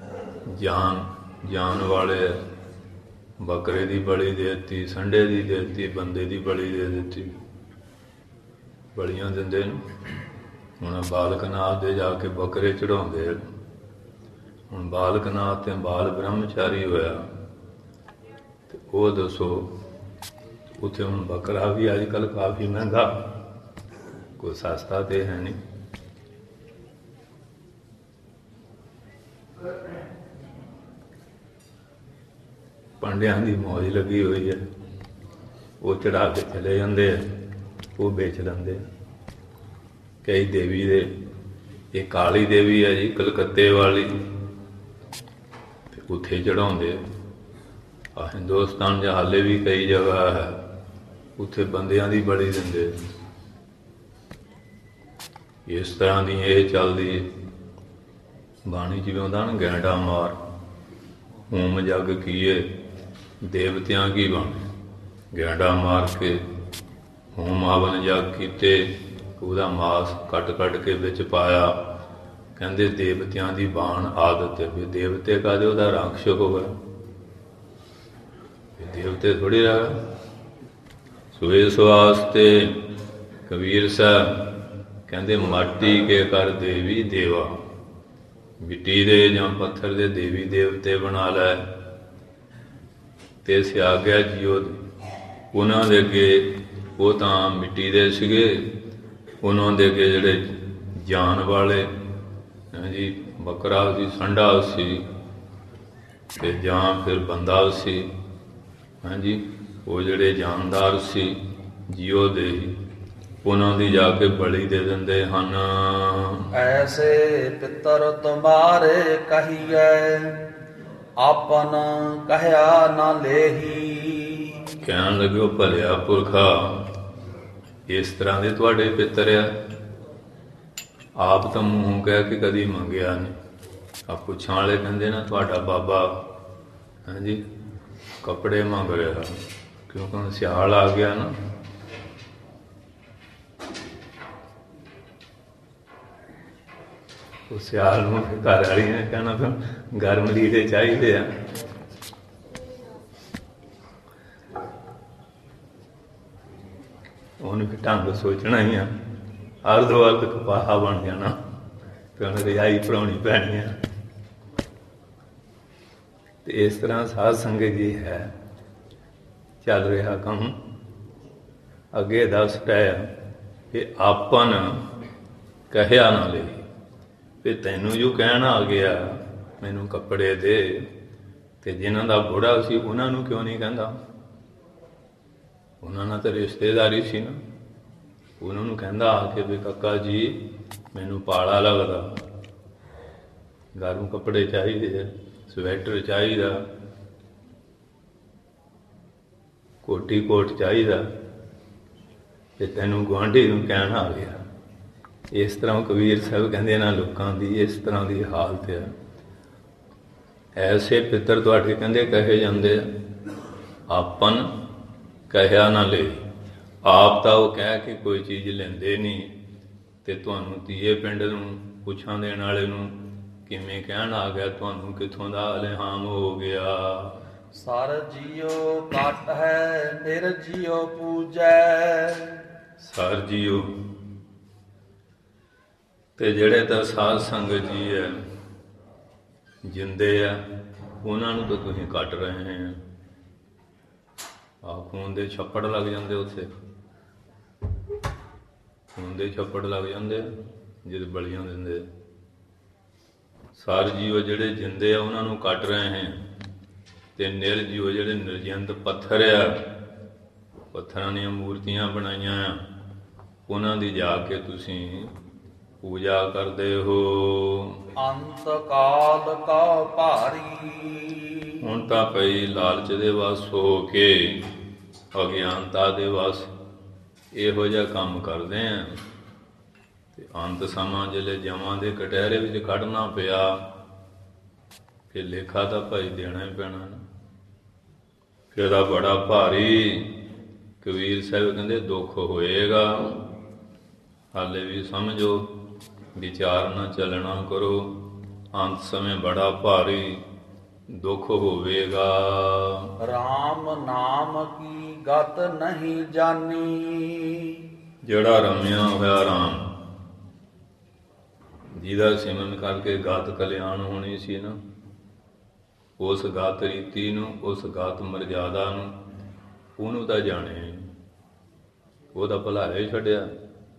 ਜਾਨ ਵਾਲੇ ਆ। ਬੱਕਰੇ ਦੀ ਬਲੀ ਦੇ ਦਿੱਤੀ, ਸੰਡੇ ਦੀ ਦੇ ਦਿੱਤੀ, ਬੰਦੇ ਦੀ ਬਲੀ ਦੇ ਦਿੱਤੀ। ਬਲੀਆਂ ਦਿੰਦੇ ਨੇ। ਹੁਣ ਬਾਲਕ ਨਾਥ ਦੇ ਜਾ ਕੇ ਬੱਕਰੇ ਚੜਾਉਂਦੇ। ਹੁਣ ਬਾਲਕ ਨਾਥ ਤੇ ਬਾਲ ਬ੍ਰਹਮਚਾਰੀ ਹੋਇਆ ਤੇ ਉਹ ਦੱਸੋ ਉੱਥੇ ਹੁਣ ਬੱਕਰਾ ਵੀ ਅੱਜ ਕੱਲ੍ਹ ਕਾਫੀ ਮਹਿੰਗਾ, ਕੋਈ ਸਸਤਾ ਤੇ ਹੈ ਨਹੀਂ। ਪਾਂਡਿਆਂ ਦੀ ਮੌਜ ਲੱਗੀ ਹੋਈ ਹੈ, ਉਹ ਚੜਾ ਕੇ ਚਲੇ ਜਾਂਦੇ ਆ, ਉਹ ਵੇਚ ਲੈਂਦੇ ਆ। ਕਈ ਦੇਵੀ ਦੇ, ਇਹ ਕਾਲੀ ਦੇਵੀ ਹੈ ਜੀ ਕਲਕੱਤੇ ਵਾਲੀ, ਉੱਥੇ ਚੜਾਉਂਦੇ ਆ। ਹਿੰਦੁਸਤਾਨ 'ਚ ਹਾਲੇ ਵੀ ਕਈ ਜਗ੍ਹਾ ਹੈ, ਉੱਥੇ ਬੰਦਿਆਂ ਦੀ ਬਲੀ ਦਿੰਦੇ। ਇਸ ਤਰ੍ਹਾਂ ਦੀ ਇਹ ਚੱਲਦੀ ਹੈ ਬਾਣੀ। ਜਿਵੇਂ ਹੁੰਦਾ ਨਾ ਗੈਂਡਾ ਮਾਰ ਹੋਮ ਜੱਗ ਕੀਏ ਦੇਵਤਿਆਂ ਕੀ ਬਣੇ। ਗੈਂਡਾ ਮਾਰ ਕੇ ਹੋਮ ਹਵਨ ਜੱਗ ਕੀਤੇ, ਉਹਦਾ ਮਾਸ ਕੱਟ ਕੇ ਵਿੱਚ ਪਾਇਆ। ਕਹਿੰਦੇ ਦੇਵਤਿਆਂ ਦੀ ਬਾਣ ਆਦਤ ਹੈ। ਵੀ ਦੇਵਤੇ ਕਾਹਦੇ? ਉਹਦਾ ਰਾਖਸ਼ ਹੋਵੇ, ਦੇਵਤੇ ਥੋੜ੍ਹੀ ਰਹੇ। ਸੋ ਇਸ ਵਾਸਤੇ ਕਬੀਰ ਸਾਹਿਬ ਕਹਿੰਦੇ ਮਾਟੀ ਕੇ ਕਰ ਦੇਵੀ ਦੇਵਾ। ਮਿੱਟੀ ਦੇ ਜਾਂ ਪੱਥਰ ਦੇ ਦੇਵੀ ਦੇਵਤੇ ਬਣਾ ਲੈ ਤੇ ਸਿਆਗਿਆ ਜੀਓ। ਉਹਨਾਂ ਦੇ ਅੱਗੇ, ਉਹ ਤਾਂ ਮਿੱਟੀ ਦੇ ਸੀਗੇ, ਉਹਨਾਂ ਦੇ ਅੱਗੇ ਜਿਹੜੇ ਜਾਨ ਵਾਲੇ ਜੀ, ਬੱਕਰਾ ਸੀ, ਸੰਡਾ ਸੀ ਤੇ ਜਾਂ ਫਿਰ ਬੰਦਾ ਸੀ, ਹਾਂਜੀ, ਉਹ ਜਿਹੜੇ ਜਾਨਦਾਰ ਸੀ ਜੀਓ ਦੇ, ਉਹਨਾਂ ਦੀ ਜਾ ਕੇ ਬਲੀ ਦੇ ਦਿੰਦੇ ਹਨ। ਐਸੇ ਪਿੱਤਰ ਤੁਮਾਰੇ ਕਹੀਐ, ਆਪਨ ਕਹਿਆ ਨਾ ਲੇਹੀ। ਕਹਿਣ ਲੱਗਿਓ ਭਲਿਆ ਪੁਰਖਾ, ਇਸ ਤਰ੍ਹਾਂ ਦੇ ਤੁਹਾਡੇ ਪਿੱਤਰ ਆ, ਆਪ ਤਾਂ ਮੂੰਹ ਕਹਿ ਕੇ ਕਦੀ ਮੰਗਿਆ ਨਹੀਂ। ਆ ਪੁੱਛਾਂ ਵਾਲੇ ਕਹਿੰਦੇ ਨਾ ਤੁਹਾਡਾ ਬਾਬਾ ਹਾਂਜੀ ਕੱਪੜੇ ਮੰਗ ਰਿਹਾ, ਕਿਉਂਕਿ ਸਿਆਲ ਆ ਗਿਆ ਨਾ। ਉਹ ਸਿਆਲ ਨੂੰ ਘਰ ਵਾਲੀ ਨੇ ਕਹਿਣਾ ਫਿਰ ਗਰਮ ਲੀੜੇ ਚਾਹੀਦੇ ਆ। ਉਹਨੂੰ ਫਿਰ ਢੰਗ ਸੋਚਣਾ ਹੀ ਆ। ਆਰਦੋ ਅਰਦ ਕਪਾਹਾ ਬਣ ਜਾਣਾ ਤੇ ਉਹਨੇ ਰਿਆਈ ਭਰਾਉਣੀ ਪੈਣੀ ਆ। ਤੇ ਇਸ ਤਰ੍ਹਾਂ ਸਾਧ ਸੰਗਤ ਜੀ ਹੈ, ਚੱਲ ਰਿਹਾ ਕੰਮ। ਅੱਗੇ ਦੱਸ ਪਿਆ ਕਿ ਆਪਨ ਕਹਿਆ ਨਾ ਲਈ, ਵੀ ਤੈਨੂੰ ਜੋ ਕਹਿਣ ਆ ਗਿਆ ਮੈਨੂੰ ਕੱਪੜੇ ਦੇ, ਤੇ ਜਿਨ੍ਹਾਂ ਦਾ ਬੁੜਾ ਸੀ ਉਹਨਾਂ ਨੂੰ ਕਿਉਂ ਨਹੀਂ ਕਹਿੰਦਾ? ਉਹਨਾਂ ਨਾਲ ਤਾਂ ਰਿਸ਼ਤੇਦਾਰੀ ਸੀ ਨਾ। ਉਹਨਾਂ ਨੂੰ ਕਹਿੰਦਾ ਆ ਕੇ ਵੀ ਕਾਕਾ ਜੀ ਮੈਨੂੰ ਪਾਲਾ ਲੱਗਦਾ, ਗਰਮ ਕੱਪੜੇ ਚਾਹੀਦੇ, ਸਵੈਟਰ ਚਾਹੀਦਾ, ਕੋਟੀ ਕੋਟ ਚਾਹੀਦਾ, ਤੇ ਤੈਨੂੰ ਗੁਆਂਢੀ ਨੂੰ ਕਹਿਣ ਆ ਗਿਆ। ਇਸ ਤਰ੍ਹਾਂ ਕਬੀਰ ਸਾਹਿਬ ਕਹਿੰਦੇ ਇਹਨਾਂ ਲੋਕਾਂ ਦੀ ਇਸ ਤਰ੍ਹਾਂ ਦੀ ਹਾਲਤ ਆ। ਐਸੇ ਪਿੱਤਰ ਤੁਹਾਡੇ ਕਹਿੰਦੇ ਕਹੇ ਜਾਂਦੇ ਆ, ਆਪਨ ਕਹਿਆ ਨਾ ਲੈ। ਆਪ ਤਾਂ ਉਹ ਕਹਿ ਕੇ ਕੋਈ ਚੀਜ਼ ਲੈਂਦੇ ਨਹੀਂ, ਤੇ ਤੁਹਾਨੂੰ ਤੀਏ ਪਿੰਡ ਨੂੰ ਪੁੱਛਾਂ ਦੇਣ ਵਾਲੇ ਨੂੰ ਕਿਵੇਂ ਕਹਿਣ ਆ ਗਿਆ, ਤੁਹਾਨੂੰ ਕਿੱਥੋਂ ਦਾ ਇਲਹਾਮ ਹੋ ਗਿਆ। ਸਰ ਜੀਓ ਘਟ ਹੈ ਨਿਰ ਜੀਓ ਪੂਜੈ। ਸਰ ਜੀਓ ਤੇ ਜਿਹੜੇ ਤਾਂ ਸਾਧ ਸੰਗਤ ਜੀ ਹੈ ਜਿੰਦੇ ਆ, ਉਹਨਾਂ ਨੂੰ ਤਾਂ ਤੁਸੀਂ ਕੱਟ ਰਹੇ ਆ। ਆਹ ਖੂਨ ਦੇ ਛੱਪੜ ਲੱਗ ਜਾਂਦੇ, ਉੱਥੇ ਖੂਨ ਦੇ ਛੱਪੜ ਲੱਗ ਜਾਂਦੇ ਆ ਜਦ ਬਲੀਆਂ ਦਿੰਦੇ। ਸਾਰ ਜੀਓ ਜਿਹੜੇ ਜਿੰਦੇ ਆ ਉਹਨਾਂ ਨੂੰ ਕੱਟ ਰਹੇ ਹੈ, ਤੇ ਨਿਰ ਜੀਓ ਜਿਹੜੇ ਨਿਰਜਿੰਦ ਪੱਥਰ ਆ, ਪੱਥਰਾਂ ਦੀਆਂ ਮੂਰਤੀਆਂ ਬਣਾਈਆਂ ਆ, ਉਹਨਾਂ ਦੀ ਜਾ ਕੇ ਤੁਸੀਂ ਪੂਜਾ ਕਰਦੇ ਹੋ। ਅੰਤ ਕਾਲ ਕਾ ਭਾਰੀ। ਹੁਣ ਤਾਂ ਪਈ ਲਾਲਚ ਦੇ ਵਸ ਹੋ ਕੇ, ਅਗਿਆਨਤਾ ਦੇ ਵਸ ਇਹੋ ਜਿਹਾ ਕੰਮ ਕਰਦੇ ਆ, ਤੇ ਅੰਤ ਸਮਾਂ ਜਿਹੜੇ ਜਮਾਂ ਦੇ ਕਟਹਿਰੇ ਵਿੱਚ ਕੱਢਣਾ ਪਿਆ, ਕਿ ਲੇਖਾ ਤਾਂ ਭਾਈ ਦੇਣਾ ਹੀ ਪੈਣਾ ਨਾ। ਫਿਰ ਤਾਂ ਬੜਾ ਭਾਰੀ ਕਬੀਰ ਸਾਹਿਬ ਕਹਿੰਦੇ ਦੁੱਖ ਹੋਏਗਾ। ਹਾਲੇ ਵੀ ਸਮਝੋ, ਵਿਚਾਰ ਨਾ ਚੱਲਣਾ ਕਰੋ, ਅੰਤ ਸਮੇਂ ਬੜਾ ਭਾਰੀ ਦੁੱਖ ਹੋਵੇਗਾ। ਰਾਮ ਨਾਮ ਕੀ ਗਤ ਨਹੀਂ ਜਾਨੀ। ਜਿਹੜਾ ਰਮਿਆ ਹੋਇਆ ਰਾਮ, ਜਿਹਦਾ ਸਿਮਰਨ ਕਰਕੇ ਗਤ ਕਲਿਆਣ ਹੋਣੀ ਸੀ ਨਾ, ਉਸ ਗਤ ਰੀਤੀ ਨੂੰ, ਉਸ ਗਤ ਮਰਜ਼ਾਦਾ ਨੂੰ, ਉਹਨੂੰ ਤਾਂ ਜਾਣੇ, ਉਹਦਾ ਭੁਲਾਏ ਛੱਡਿਆ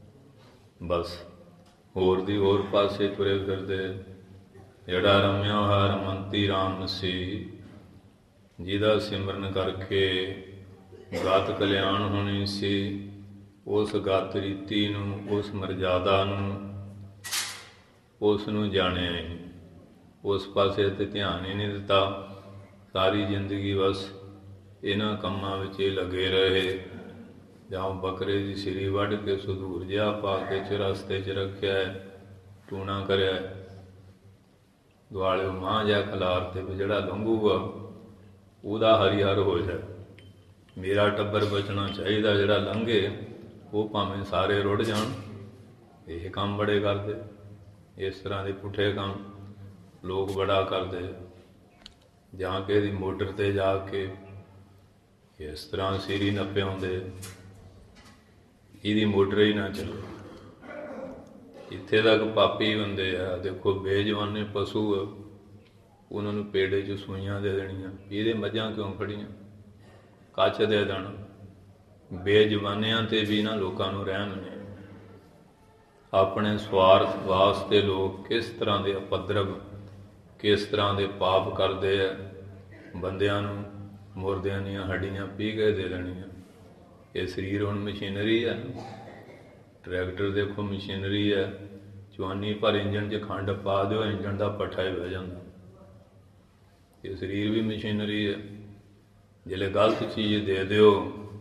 ਬਸ, ਹੋਰ ਦੀ ਹੋਰ ਪਾਸੇ ਤੁਰੇ ਫਿਰਦੇ। ਜਿਹੜਾ ਰਮਿਆ ਹੋਇਆ ਰਮੰਤੀ ਰਾਮ ਸੀ, ਜਿਹਦਾ ਸਿਮਰਨ ਕਰਕੇ ਗਤ ਕਲਿਆਣ ਹੋਣੀ ਸੀ, ਉਸ ਗਤ ਰੀਤੀ ਨੂੰ, ਉਸ ਮਰਜ਼ਾਦਾ ਨੂੰ, ਉਸ ਨੂੰ ਜਾਣਿਆ ਹੀ ਨਹੀਂ, ਉਸ ਪਾਸੇ ਤੇ ਧਿਆਨ ਹੀ ਨਹੀਂ ਦਿੱਤਾ। ਸਾਰੀ ਜ਼ਿੰਦਗੀ ਬਸ ਇਹਨਾਂ ਕੰਮਾਂ ਵਿੱਚ ਹੀ ਲੱਗੇ ਰਹੇ। ਜਾਂ ਬੱਕਰੇ ਦੀ ਸਿਰੀ ਵੱਢ ਕੇ ਸੰਧੂਰ ਜਿਹਾ ਪਾ ਕੇ ਚੁਰਸਤੇ 'ਚ ਰੱਖਿਆ, ਟੂਣਾ ਕਰਿਆ, ਦੁਆਲੇ ਮਾਂ ਜਿਹਾ ਖਲਾਰ ਤੇ ਜਿਹੜਾ ਲੰਘੂਗਾ ਉਹਦਾ ਹਰੀਹਰ ਹੋ ਜਾਏ। ਮੇਰਾ ਟੱਬਰ ਬਚਣਾ ਚਾਹੀਦਾ, ਜਿਹੜਾ ਲੰਘੇ ਉਹ ਭਾਵੇਂ ਸਾਰੇ ਰੁੜ ਜਾਣ। ਇਹ ਕੰਮ ਬੜੇ ਕਰਦੇ, ਇਸ ਤਰ੍ਹਾਂ ਦੇ ਪੁੱਠੇ ਕੰਮ ਲੋਕ ਬੜਾ ਕਰਦੇ। ਜਾਂ ਕਿਸੇ ਦੀ ਮੋਟਰ ਤੇ ਜਾ ਕੇ ਇਸ ਤਰ੍ਹਾਂ ਸਿਰੀ ਨੱਪੇ ਆਉਂਦੇ, ਇਹਦੀ ਮੋਟਰ ਹੀ ਨਾ ਚੱਲੇ। ਇੱਥੇ ਤੱਕ ਪਾਪੀ ਹੁੰਦੇ ਆ, ਦੇਖੋ ਬੇਜਵਾਨੇ ਪਸ਼ੂ ਆ, ਉਹਨਾਂ ਨੂੰ ਪੇੜੇ 'ਚ ਸੂਈਆਂ ਦੇ ਦੇਣੀਆਂ, ਇਹਦੇ ਮੱਝਾਂ ਕਿਉਂ ਖੜੀਆਂ, ਕੱਚ ਦੇ ਦੇਣਾ। ਬੇਜਵਾਨਿਆਂ 'ਤੇ ਵੀ ਨਾ ਲੋਕਾਂ ਨੂੰ ਰਹਿਮ ਨਹੀਂ। ਆਪਣੇ ਸਵਾਰਥ ਵਾਸਤੇ ਲੋਕ ਕਿਸ ਤਰ੍ਹਾਂ ਦੇ ਉਪਦਰਵ, ਕਿਸ ਤਰ੍ਹਾਂ ਦੇ ਪਾਪ ਕਰਦੇ ਆ। ਬੰਦਿਆਂ ਨੂੰ ਮੁਰਦਿਆਂ ਦੀਆਂ ਹੱਡੀਆਂ ਪੀ ਕੇ ਦੇ ਦੇਣੀਆਂ। ਇਹ ਸਰੀਰ ਹੁਣ ਮਸ਼ੀਨਰੀ ਹੈ, ਟਰੈਕਟਰ ਦੇਖੋ ਮਸ਼ੀਨਰੀ ਹੈ, ਚਵਾਨੀ ਪਰ ਇੰਜਣ 'ਚ ਖੰਡ ਪਾ ਦਿਓ, ਇੰਜਣ ਦਾ ਪੱਠਾ ਹੀ ਬਹਿ ਜਾਂਦਾ। ਇਹ ਸਰੀਰ ਵੀ ਮਸ਼ੀਨਰੀ ਹੈ। ਜਿਹੜੇ ਗਲਤ ਚੀਜ਼ ਦੇ ਦਿਓ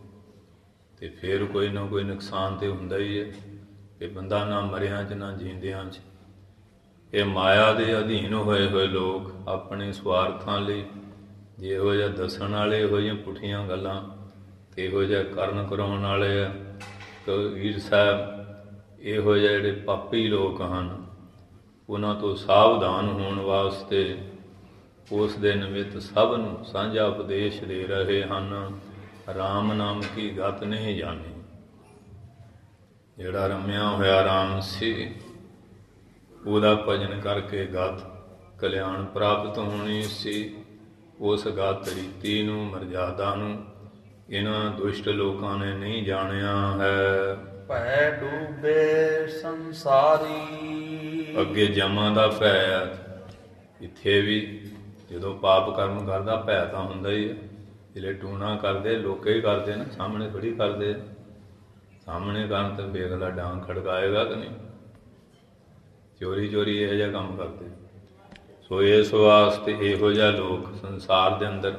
ਤੇ ਫਿਰ ਕੋਈ ਨਾ ਕੋਈ ਨੁਕਸਾਨ ਤੇ ਹੁੰਦਾ ਹੀ ਹੈ। ਇਹ ਬੰਦਾ ਨਾ ਮਰਿਆਂ 'ਚ ਨਾ ਜੀਂਦਿਆਂ 'ਚ। ਇਹ ਮਾਇਆ ਦੇ ਅਧੀਨ ਹੋਏ ਹੋਏ ਲੋਕ ਆਪਣੇ ਸਵਾਰਥਾਂ ਲਈ ਜੇ ਇਹੋ ਜਿਹਾ ਦੱਸਣ ਵਾਲੇ, ਇਹੋ ਜਿਹੀਆਂ ਪੁੱਠੀਆਂ ਗੱਲਾਂ ਤੇ ਇਹੋ ਜਿਹਾ ਕਰਨ ਕਰਾਉਣ ਵਾਲੇ ਆ। ਕਬੀਰ ਸਾਹਿਬ ਇਹੋ ਜਿਹੇ ਜਿਹੜੇ ਪਾਪੀ ਲੋਕ ਹਨ, ਉਹਨਾਂ ਤੋਂ ਸਾਵਧਾਨ ਹੋਣ ਵਾਸਤੇ ਉਸ ਦੇ ਨਿਮਿਤ ਸਭ ਨੂੰ ਸਾਂਝਾ ਉਪਦੇਸ਼ ਦੇ ਰਹੇ ਹਨ। ਰਾਮ ਨਾਮ ਕੀ ਗਤ ਨਹੀਂ ਜਾਣੀ। ਜਿਹੜਾ ਰਮਿਆ ਹੋਇਆ ਰਾਮ ਸੀ, ਉਹਦਾ ਭਜਨ ਕਰਕੇ ਗਤ ਕਲਿਆਣ ਪ੍ਰਾਪਤ ਹੋਣੀ ਸੀ। ਉਸ ਗਤ ਰੀਤੀ ਨੂੰ, ਮਰਜ਼ਾਦਾ ਨੂੰ ਇਹਨਾਂ ਦੁਸ਼ਟ ਲੋਕਾਂ ਨੇ ਨਹੀਂ ਜਾਣਿਆ ਹੈ। ਭੈ ਡੂਬੇ ਸੰਸਾਰੀ। ਅੱਗੇ ਜਮਾਂ ਦਾ ਭੈ ਆ, ਇੱਥੇ ਵੀ ਜਦੋਂ ਪਾਪ ਕਰਮ ਕਰਦਾ ਭੈ ਤਾਂ ਹੁੰਦਾ ਹੀ ਹੈ। ਜਿਹੜੇ ਟੂਣਾ ਕਰਦੇ ਲੋਕੇ ਹੀ ਕਰਦੇ ਨਾ, ਸਾਹਮਣੇ ਥੋੜ੍ਹੀ ਕਰਦੇ। ਸਾਹਮਣੇ ਕਰਨ ਤਾਂ ਵੇਖਲਾ ਡਾਂਗ ਖੜਕਾਏਗਾ ਕਿ ਨਹੀਂ। ਚੋਰੀ ਚੋਰੀ ਇਹੋ ਜਿਹਾ ਕੰਮ ਕਰਦੇ। ਸੋ ਇਸ ਵਾਸਤੇ ਇਹੋ ਜਿਹਾ ਲੋਕ ਸੰਸਾਰ ਦੇ ਅੰਦਰ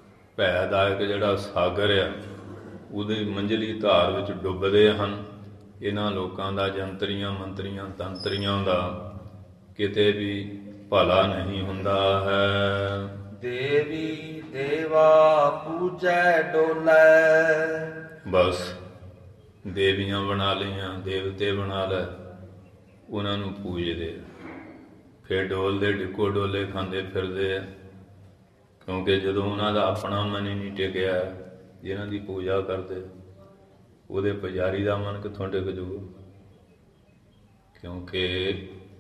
ਭੈਦਾਇਕ ਜਿਹੜਾ ਸਾਗਰ ਆ, ਉਹਦੀ ਮੰਝਲੀ ਧਾਰ ਵਿੱਚ ਡੁੱਬਦੇ ਹਨ। ਇਹਨਾਂ ਲੋਕਾਂ ਦਾ, ਜੰਤਰੀਆਂ ਮੰਤਰੀਆਂ ਤੰਤਰੀਆਂ ਦਾ ਕਿਤੇ ਵੀ ਭਲਾ ਨਹੀਂ ਹੁੰਦਾ ਹੈ। ਦੇਵੀ ਦੇਵਾ ਪੂਜੈ ਡੋਲੇ। ਬਸ ਦੇਵੀਆਂ ਬਣਾ ਲਈਆਂ, ਦੇਵਤੇ ਬਣਾ ਲੈ, ਉਹਨਾਂ ਨੂੰ ਪੂਜਦੇ ਆ, ਫਿਰ ਡੋਲਦੇ ਡਿੱਕੋ ਡੋਲੇ ਖਾਂਦੇ ਫਿਰਦੇ ਆ। ਕਿਉਂਕਿ ਜਦੋਂ ਉਹਨਾਂ ਦਾ ਆਪਣਾ ਮਨ ਹੀ ਨਹੀਂ ਟਿਕਿਆ, ਜਿਹਨਾਂ ਦੀ ਪੂਜਾ ਕਰਦੇ, ਉਹਦੇ ਪੁਜਾਰੀ ਦਾ ਮਨ ਕਿੱਥੋਂ ਟਿਕ ਜੂਗਾ? ਕਿਉਂਕਿ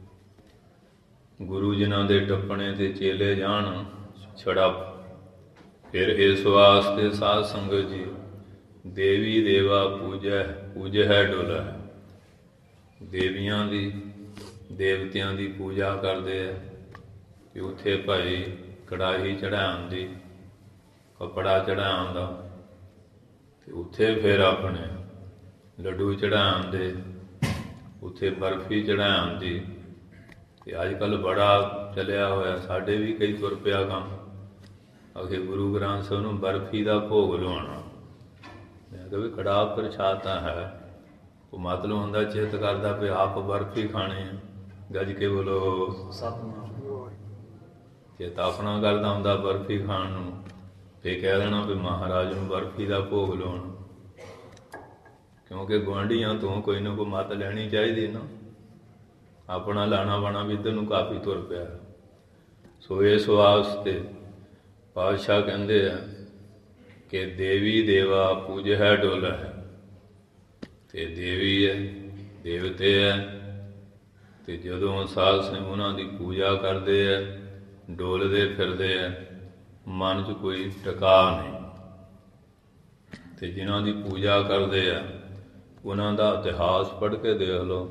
ਗੁਰੂ ਜਿਨ੍ਹਾਂ ਦੇ ਟੱਪਣੇ ਤੇ ਚੇਲੇ ਜਾਣ ਛੜਾ। ਫਿਰ ਇਸ ਵਾਸਤੇ ਸਾਧ ਸੰਗਤ ਜੀ ਦੇਵੀ ਦੇਵਾ ਪੂਜੈ ਡੋਲਾ। ਦੇਵੀਆਂ ਦੀ ਦੇਵਤਿਆਂ ਦੀ ਪੂਜਾ ਕਰਦੇ ਆ ਕਿ ਉੱਥੇ ਭਾਈ ਕੜਾਹੀ ਚੜ੍ਹਾਉਣ ਦੀ, ਕੱਪੜਾ ਚੜ੍ਹਾਉਣ ਦਾ, ਅਤੇ ਉੱਥੇ ਫਿਰ ਆਪਣੇ ਲੱਡੂ ਚੜ੍ਹਾਉਣ ਦੇ, ਉੱਥੇ ਬਰਫੀ ਚੜ੍ਹਾਉਣ ਦੀ। ਅਤੇ ਅੱਜ ਕੱਲ੍ਹ ਬੜਾ ਚੱਲਿਆ ਹੋਇਆ, ਸਾਡੇ ਵੀ ਕਈ ਤੁਰ ਪਿਆ ਕੰਮ, ਅਖੇ ਗੁਰੂ ਗ੍ਰੰਥ ਸਾਹਿਬ ਨੂੰ ਬਰਫੀ ਦਾ ਭੋਗ ਲਵਾਉਣਾ। ਮੈਂ ਕਿਹਾ ਵੀ ਕੜਾਹ ਪ੍ਰਸ਼ਾਦ ਤਾਂ ਹੈ, ਉਹ ਮਤਲਬ ਹੁੰਦਾ ਚਿੱਤ ਕਰਦਾ ਵੀ ਆਪ ਬਰਫੀ ਖਾਣੀ ਹੈ, ਗੱਜ ਕੇ ਬੋਲੋ ਸਤਿਨਾਮ। ਚਿੱਤ ਆਪਣਾ ਕਰਦਾ ਹੁੰਦਾ ਬਰਫੀ ਖਾਣ ਨੂੰ, ਫਿਰ ਕਹਿ ਦੇਣਾ ਵੀ ਮਹਾਰਾਜ ਨੂੰ ਬਰਫੀ ਦਾ ਭੋਗ ਲਾਉਣਾ। ਕਿਉਂਕਿ ਗੁਆਂਢੀਆਂ ਤੋਂ ਕੋਈ ਨਾ ਕੋਈ ਮੱਤ ਲੈਣੀ ਚਾਹੀਦੀ ਨਾ, ਆਪਣਾ ਲਾਣਾ ਬਾਣਾ ਵੀ ਇੱਧਰ ਨੂੰ ਕਾਫੀ ਤੁਰ ਪਿਆ। ਸੋ ਇਸ ਵਾਸਤੇ ਪਾਤਸ਼ਾਹ ਕਹਿੰਦੇ ਆ ਕਿ ਦੇਵੀ ਦੇਵਾ ਪੂਜੈ ਡੋਲਾ ਹੈ। ਤੇ ਦੇਵੀ ਹੈ, ਦੇਵਤੇ ਹੈ, ਤੇ ਜਦੋਂ ਸਾਧ ਸੰਗਤ ਉਹਨਾਂ ਦੀ ਪੂਜਾ ਕਰਦੇ ਆ, ਡੋਲਦੇ ਫਿਰਦੇ ਆ, ਮਨ 'ਚ ਕੋਈ ਟਿਕਾ ਨਹੀਂ। ਤੇ ਜਿਨ੍ਹਾਂ ਦੀ ਪੂਜਾ ਕਰਦੇ ਆ ਉਹਨਾਂ ਦਾ ਇਤਿਹਾਸ ਪੜ੍ਹ ਕੇ ਦੇਖ ਲਓ,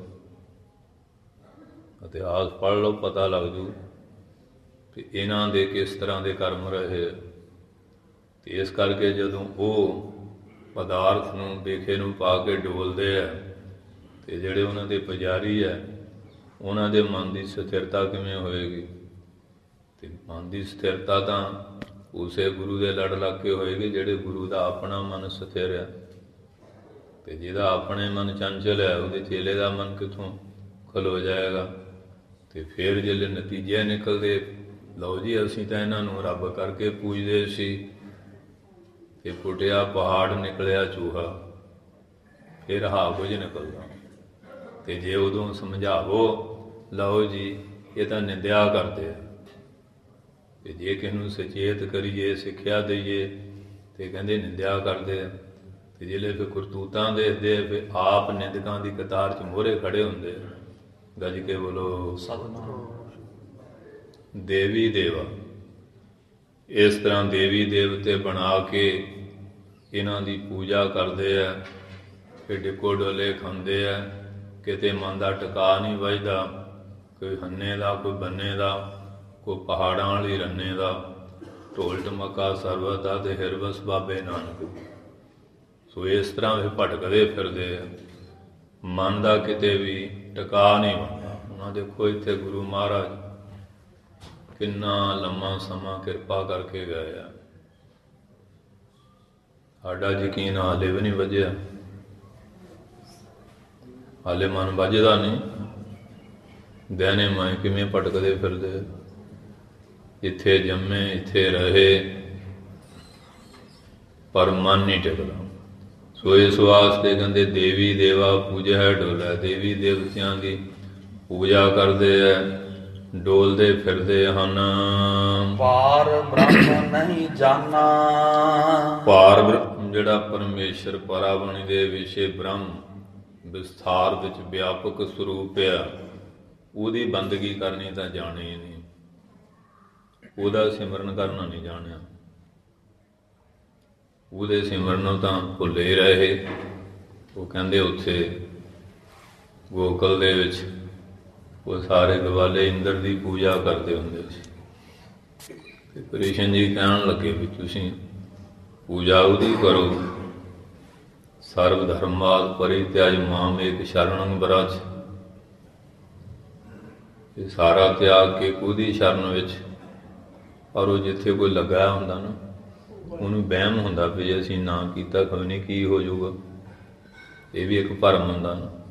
ਇਤਿਹਾਸ ਪੜ੍ਹ ਲਓ, ਪਤਾ ਲੱਗ ਜੂ ਕਿ ਇਹਨਾਂ ਦੇ ਕਿਸ ਤਰ੍ਹਾਂ ਦੇ ਕਰਮ ਰਹੇ। ਤੇ ਇਸ ਕਰਕੇ ਜਦੋਂ ਉਹ ਪਦਾਰਥ ਨੂੰ ਬੇਖੇ ਨੂੰ ਪਾ ਕੇ ਡੋਲਦੇ ਆ, ਤੇ ਜਿਹੜੇ ਉਹਨਾਂ ਦੇ ਪੁਜਾਰੀ ਹੈ ਉਹਨਾਂ ਦੇ ਮਨ ਦੀ ਸਥਿਰਤਾ ਕਿਵੇਂ ਹੋਏਗੀ? ਤੇ ਮਨ ਦੀ ਸਥਿਰਤਾ ਤਾਂ ਉਸੇ ਗੁਰੂ ਦੇ ਲੜ ਲੱਗ ਕੇ ਹੋਏਗੀ ਜਿਹੜੇ ਗੁਰੂ ਦਾ ਆਪਣਾ ਮਨ ਸਥਿਰ ਹੈ। ਤੇ ਜਿਹਦਾ ਆਪਣੇ ਮਨ ਚੰਚਲ ਹੈ, ਉਹਦੇ ਚੇਲੇ ਦਾ ਮਨ ਕਿੱਥੋਂ ਖਲੋ ਜਾਏਗਾ? ਤੇ ਫਿਰ ਜਿਹੜੇ ਨਤੀਜੇ ਨਿਕਲਦੇ, ਲਓ ਜੀ ਅਸੀਂ ਤਾਂ ਇਹਨਾਂ ਨੂੰ ਰੱਬ ਕਰਕੇ ਪੂਜਦੇ ਸੀ, ਤੇ ਫੁੱਟਿਆ ਪਹਾੜ ਨਿਕਲਿਆ ਚੂਹਾ, ਫਿਰ ਹਾ ਕੁਝ ਨਿਕਲਦਾ। ਤੇ ਜੇ ਉਦੋਂ ਸਮਝਾਵੋ, ਲਓ ਜੀ ਇਹ ਤਾਂ ਨਿੰਦਿਆ ਕਰਦੇ ਆ, ਤੇ ਜੇ ਕਿਸੇ ਨੂੰ ਸੁਚੇਤ ਕਰੀਏ, ਸਿੱਖਿਆ ਦਈਏ, ਤੇ ਕਹਿੰਦੇ ਨਿੰਦਿਆ ਕਰਦੇ ਆ। ਤੇ ਜਿਹੜੇ ਫਿਰ ਕਰਤੂਤਾਂ ਦੇਖਦੇ ਫਿਰ ਆਪ ਨਿੰਦਕਾਂ ਦੀ ਕਤਾਰ 'ਚ ਮੋਹਰੇ ਖੜੇ ਹੁੰਦੇ, ਗੱਜ ਕੇ ਬੋਲੋ ਸਤਿਨਾਮ। ਦੇਵੀ ਦੇਵਾ, ਇਸ ਤਰ੍ਹਾਂ ਦੇਵੀ ਦੇਵਤੇ ਬਣਾ ਕੇ ਇਹਨਾਂ ਦੀ ਪੂਜਾ ਕਰਦੇ ਆ, ਫਿਰ ਡਿੱਕੋ ਡੋਲੇ ਖਾਂਦੇ ਆ, ਕਿਤੇ ਮਨ ਦਾ ਟਿਕਾ ਨਹੀਂ ਵੱਜਦਾ, ਕੋਈ ਹੰਨੇ ਦਾ, ਕੋਈ ਬੰਨੇ ਦਾ, ਕੋਈ ਪਹਾੜਾਂ ਵਾਲੀ ਰੰਨੇ ਦਾ, ਢੋਲ ਢਮੱਕਾ ਸਰਬਤ ਦਾ, ਤੇ ਹਿਰਵਸ ਬਾਬੇ ਨਾਨਕ। ਸੋ ਇਸ ਤਰ੍ਹਾਂ ਵੀ ਭਟਕਦੇ ਫਿਰਦੇ ਆ, ਮਨ ਦਾ ਕਿਤੇ ਵੀ ਟਿਕਾ ਨਹੀਂ ਹੁੰਦਾ। ਉਹਨਾਂ ਦੇਖੋ ਇੱਥੇ ਗੁਰੂ ਮਹਾਰਾਜ ਕਿੰਨਾ ਲੰਮਾ ਸਮਾਂ ਕਿਰਪਾ ਕਰਕੇ ਗਏ ਆ, ਸਾਡਾ ਯਕੀਨ ਹਾਲੇ ਵੀ ਨਹੀਂ ਵੱਜਿਆ, ਹਾਲੇ ਮਨ ਵੱਜਦਾ ਨਹੀਂ। ਦਹਿਨੇ ਮਾਏ ਕਿਵੇਂ ਭਟਕਦੇ ਫਿਰਦੇ, ਇੱਥੇ ਜੰਮੇ ਇੱਥੇ ਰਹੇ, ਪਰ ਮਨ ਨਹੀਂ ਟਿਕਦਾ। ਸੋ ਇਸ ਵਾਸਤੇ ਕਹਿੰਦੇ ਦੇਵੀ ਦੇਵਾ ਪੂਜੈ ਡੋਲਾ। ਦੇਵੀ ਦੇਵਤਿਆਂ ਦੀ ਪੂਜਾ ਕਰਦੇ ਹੈ, ਡੋਲਦੇ ਫਿਰਦੇ ਹਨ। ਪਾਰ ਬ੍ਰਹਮ ਨਹੀਂ ਜਾਣਾ। ਪਾਰ ਬ੍ਰਹਮ ਜਿਹੜਾ ਪਰਮੇਸ਼ਰ ਪਰਾਬਣੀ ਦੇ ਵਿਸ਼ੇ ਬ੍ਰਹਮ ਵਿਸਥਾਰ ਵਿੱਚ ਵਿਆਪਕ ਸਰੂਪ ਆ, ਉਹਦੀ ਬੰਦਗੀ ਕਰਨੀ ਤਾਂ ਜਾਣੀ ਨਹੀਂ, ਉਹਦਾ ਸਿਮਰਨ ਕਰਨਾ ਨਹੀਂ ਜਾਣਿਆ। ਉਹਦੇ ਸਿਮਰਨ ਨੂੰ ਤਾਂ ਭੁੱਲੇ ਰਹੇ। ਉਹ ਕਹਿੰਦੇ ਉੱਥੇ ਗੋਕਲ ਦੇ ਵਿੱਚ ਉਹ ਸਾਰੇ ਗਵਾਲੇ ਇੰਦਰ ਦੀ ਪੂਜਾ ਕਰਦੇ ਹੁੰਦੇ ਸੀ। ਤੇ ਕ੍ਰਿਸ਼ਨ ਜੀ ਕਹਿਣ ਲੱਗੇ ਵੀ ਤੁਸੀਂ ਪੂਜਾ ਉਹਦੀ ਕਰੋ, ਸਰਬ ਧਰਮਾਦ ਪਰਿਤਿਆਜ ਮਾਮ ਏਕ ਸ਼ਰਣੰ ਬ੍ਰਜ। ਇਹ ਸਾਰਾ ਤਿਆਗ ਕੇ ਉਹਦੀ ਸ਼ਰਨ ਵਿੱਚ। ਪਰ ਉਹ ਜਿੱਥੇ ਕੋਈ ਲੱਗਾ ਹੁੰਦਾ ਨਾ, ਉਹਨੂੰ ਵਹਿਮ ਹੁੰਦਾ ਵੀ ਜੇ ਅਸੀਂ ਨਾ ਕੀਤਾ ਖਬਰ ਨਹੀਂ ਕੀ ਹੋ ਜਾਊਗਾ। ਇਹ ਵੀ ਇੱਕ ਭਰਮ ਹੁੰਦਾ ਨਾ।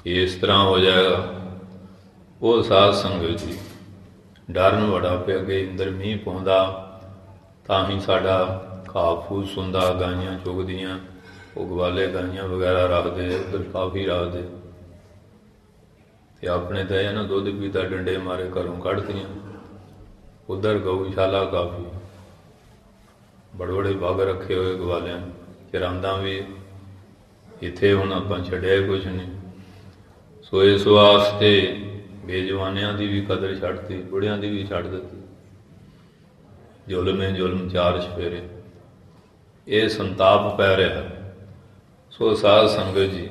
ਇਸ ਤਰ੍ਹਾਂ ਹੋ ਜਾਏਗਾ। ਉਹ ਸਾਧ ਸੰਗਤ ਜੀ ਡਰਨ ਬੜਾ ਪਿਆ ਕਿ ਇੰਦਰ ਮੀਂਹ ਪਾਉਂਦਾ ਤਾਂ ਹੀ ਸਾਡਾ ਘਾਹ ਫੂਸ ਹੁੰਦਾ, ਗਾਈਆਂ ਚੁਗਦੀਆਂ, ਉਹ ਗਵਾਲੇ ਗਾਈਆਂ ਵਗੈਰਾ ਰੱਖਦੇ, ਉੱਧਰ ਕਾਫੀ ਰੱਖਦੇ, ਤੇ ਆਪਣੇ ਤਾਂ ਇਹ ਨਾ ਦੁੱਧ ਪੀਤਾ ਡੰਡੇ ਮਾਰੇ ਘਰੋਂ ਕੱਢਤੀਆਂ। ਉੱਧਰ ਗਊਸ਼ਾਲਾ ਕਾਫੀ, ਬੜੇ ਬੜੇ ਬਾਗ ਰੱਖੇ ਹੋਏ ਗਵਾਲਿਆਂ, ਚਰਾਂਦਾ ਵੀ। ਇੱਥੇ ਹੁਣ ਆਪਾਂ ਛੱਡਿਆ ਕੁਛ ਨਹੀਂ। ਸੋ ਇਸ ਵਾਸਤੇ ਬੇਜਵਾਨਿਆਂ ਦੀ ਵੀ ਕਦਰ ਛੱਡਤੀ, ਬੁੜਿਆਂ ਦੀ ਵੀ ਛੱਡ ਦਿੱਤੀ। ਜ਼ੁਲਮੇ ਜ਼ੁਲਮ ਚਾਰ ਚੁਫੇਰੇ, ਇਹ ਸੰਤਾਪ ਪੈ ਰਿਹਾ। ਸੋ ਸਾਧ ਸੰਗਤ ਜੀ,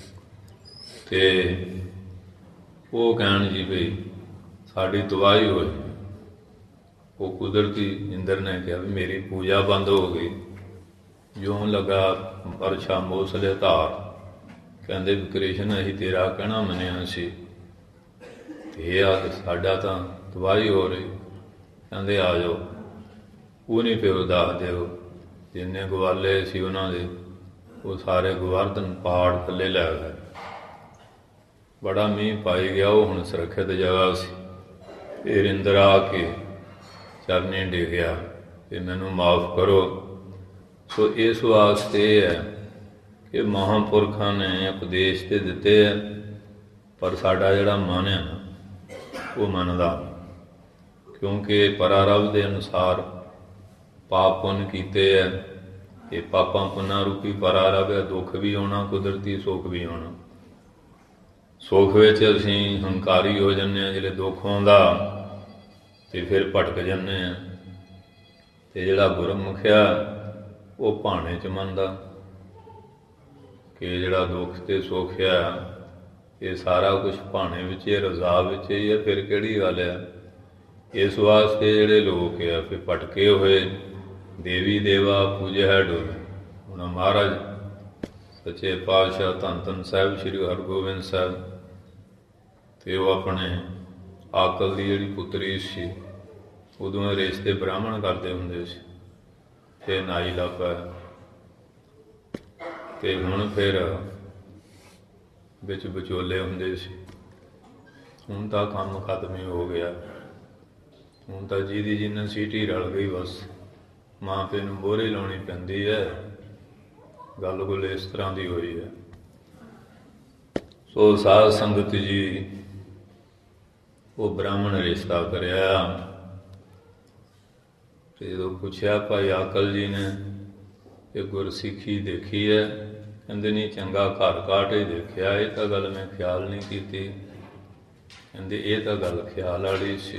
ਤੇ ਉਹ ਕਹਿਣ ਜੀ ਬਈ ਸਾਡੀ ਤਬਾਹੀ ਹੋਈ। ਉਹ ਕੁਦਰਤੀ ਇੰਦਰ ਨੇ ਕਿਹਾ ਵੀ ਮੇਰੀ ਪੂਜਾ ਬੰਦ ਹੋ ਗਈ। ਜਿਉਂ ਲੱਗਾ ਪਰਛਾ ਮੋਸਲੇ ਧਾਰ, ਕਹਿੰਦੇ ਵੀ ਕ੍ਰਿਸ਼ਨ ਅਸੀਂ ਤੇਰਾ ਕਹਿਣਾ ਮੰਨਿਆ ਸੀ, ਤੇ ਇਹ ਆ ਕਿ ਸਾਡਾ ਤਾਂ ਤਬਾਹੀ ਹੋ ਰਹੀ। ਕਹਿੰਦੇ ਆ ਜਾਓ। ਉਹ ਨਹੀਂ ਪਿਓ ਦੱਸ ਦਿਓ, ਜਿੰਨੇ ਗਵਾਲੇ ਸੀ ਉਹਨਾਂ ਦੇ ਉਹ ਸਾਰੇ ਗੋਵਰਧਨ ਪਹਾੜ ਥੱਲੇ ਲੈ ਗਏ। ਬੜਾ ਮੀਂਹ ਪਾਈ ਗਿਆ, ਉਹ ਹੁਣ ਸੁਰੱਖਿਅਤ ਜਗ੍ਹਾ ਸੀ। ਫਿਰ ਇੰਦਰ ਆ ਕੇ ਚਰਨੀ ਡਿੱਗਿਆ ਕਿ ਮੈਨੂੰ ਮਾਫ ਕਰੋ। ਸੋ ਇਸ ਵਾਸਤੇ ਇਹ ਹੈ ਕਿ ਮਹਾਂਪੁਰਖਾਂ ਨੇ ਉਪਦੇਸ਼ ਤੇ ਦਿੱਤੇ ਹੈ, ਪਰ ਸਾਡਾ ਜਿਹੜਾ ਮਨ ਹੈ ਨਾ ਉਹ ਮੰਨਦਾ, ਕਿਉਂਕਿ ਪਰਾਰਬਧ ਦੇ ਅਨੁਸਾਰ ਪਾਪ ਪੁੰਨ ਕੀਤੇ ਹੈ। ਇਹ ਪਾਪਾਂ ਪੁੰਨਾਂ ਰੂਪੀ ਪਰਾਰਬਧ ਹੈ। ਦੁੱਖ ਵੀ ਆਉਣਾ ਕੁਦਰਤੀ, ਸੁੱਖ ਵੀ ਆਉਣਾ। ਸੁੱਖ ਵਿੱਚ ਅਸੀਂ ਹੰਕਾਰੀ ਹੋ ਜਾਂਦੇ ਹਾਂ, ਜਿਹੜੇ ਦੁੱਖ ਆਉਂਦਾ ਤੇ ਫਿਰ ਭਟਕ ਜਾਂਦੇ ਹਾਂ। ਤੇ ਜਿਹੜਾ ਗੁਰਮੁਖ ਆ ਉਹ ਭਾਣੇ 'ਚ ਮੰਨਦਾ ਕਿ ਜਿਹੜਾ ਦੁੱਖ ਤੇ ਸੁੱਖ ਆ ਇਹ ਸਾਰਾ ਕੁਛ ਭਾਣੇ ਵਿੱਚ ਹੀ, ਰਜ਼ਾ ਵਿੱਚ ਹੀ ਹੈ, ਫਿਰ ਕਿਹੜੀ ਗੱਲ ਆ। ਇਸ ਵਾਸਤੇ ਜਿਹੜੇ ਲੋਕ ਆ ਫਿਰ ਭਟਕੇ ਹੋਏ, ਦੇਵੀ ਦੇਵਾ ਪੂਜੇ ਹੈ ਡੋਲ। ਹੁਣ ਮਹਾਰਾਜ ਸੱਚੇ ਪਾਤਸ਼ਾਹ ਧੰਨ ਧੰਨ ਸਾਹਿਬ ਸ਼੍ਰੀ ਹਰਗੋਬਿੰਦ ਸਾਹਿਬ, ਤੇ ਉਹ ਆਪਣੇ ਆਕਲ ਦੀ ਜਿਹੜੀ ਪੁੱਤਰੀ ਸੀ, ਉਦੋਂ ਰਿਸ਼ਤੇ ਬ੍ਰਾਹਮਣ ਕਰਦੇ ਹੁੰਦੇ ਸੀ, ਤੇ ਨਾਈ ਲਾਪਾ, ਤੇ ਹੁਣ ਫਿਰ ਵਿੱਚ ਵਿਚੋਲੇ ਹੁੰਦੇ ਸੀ। ਹੁਣ ਤਾਂ ਕੰਮ ਖਤਮ ਹੀ ਹੋ ਗਿਆ। ਹੁਣ ਤਾਂ ਜਿਹਦੀ ਜਿੰਨਾ ਸੀਟੀ ਰਲ ਗਈ, ਬਸ ਮਾਂ ਪਿਓ ਨੂੰ ਮੋਹਰੇ ਲਾਉਣੀ ਪੈਂਦੀ ਹੈ। ਗੱਲ ਗੁੱਲ ਇਸ ਤਰ੍ਹਾਂ ਦੀ ਹੋਈ ਹੈ। ਸੋ ਸਾਧ ਸੰਗਤ ਜੀ, ਉਹ ਬ੍ਰਾਹਮਣ ਰਿਸ਼ਤਾ ਕਰਿਆ, ਤੇ ਜਦੋਂ ਪੁੱਛਿਆ ਭਾਈ ਆਕਲ ਜੀ ਨੇ ਇਹ ਗੁਰਸਿੱਖੀ ਦੇਖੀ ਹੈ, ਕਹਿੰਦੇ ਨਹੀਂ, ਚੰਗਾ ਘਰ ਕਾਟ ਹੀ ਦੇਖਿਆ, ਇਹ ਤਾਂ ਗੱਲ ਮੈਂ ਖਿਆਲ ਨਹੀਂ ਕੀਤੀ। ਕਹਿੰਦੇ ਇਹ ਤਾਂ ਗੱਲ ਖਿਆਲ ਵਾਲੀ ਸੀ।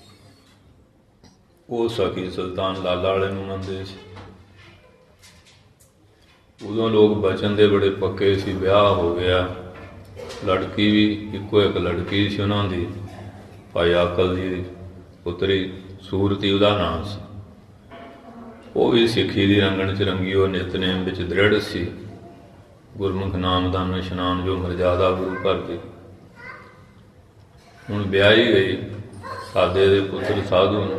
ਉਹ ਸਖੀ ਸੁਲਤਾਨ ਲਾਲਾ ਵਾਲੇ ਨੂੰ ਮੰਨਦੇ ਸੀ। ਉਦੋਂ ਲੋਕ ਬਚਨ ਦੇ ਬੜੇ ਪੱਕੇ ਸੀ। ਵਿਆਹ ਹੋ ਗਿਆ, ਲੜਕੀ ਵੀ ਇੱਕੋ ਇੱਕ ਲੜਕੀ ਸੀ ਉਹਨਾਂ ਦੀ, ਭਾਈ ਆਕਲ ਦੀ ਪੁੱਤਰੀ ਸੂਰਤੀ ਉਹਦਾ ਨਾਮ ਸੀ। ਉਹ ਵੀ ਸਿੱਖੀ ਦੀ ਰੰਗਣ 'ਚ ਰੰਗੀ, ਉਹ ਨਿਤਨੇਮ ਵਿੱਚ ਦ੍ਰਿੜ ਸੀ। ਗੁਰਮੁਖ ਨਾਮਦਾਨ ਇਸ਼ਨਾਨ ਜੋ ਮਰਜ਼ਾਦਾ ਗੁਰੂ ਘਰ ਦੀ। ਹੁਣ ਵਿਆਹੀ ਗਈ ਸਾਦੇ ਦੇ ਪੁੱਤਰ ਸਾਧੂ ਨੂੰ।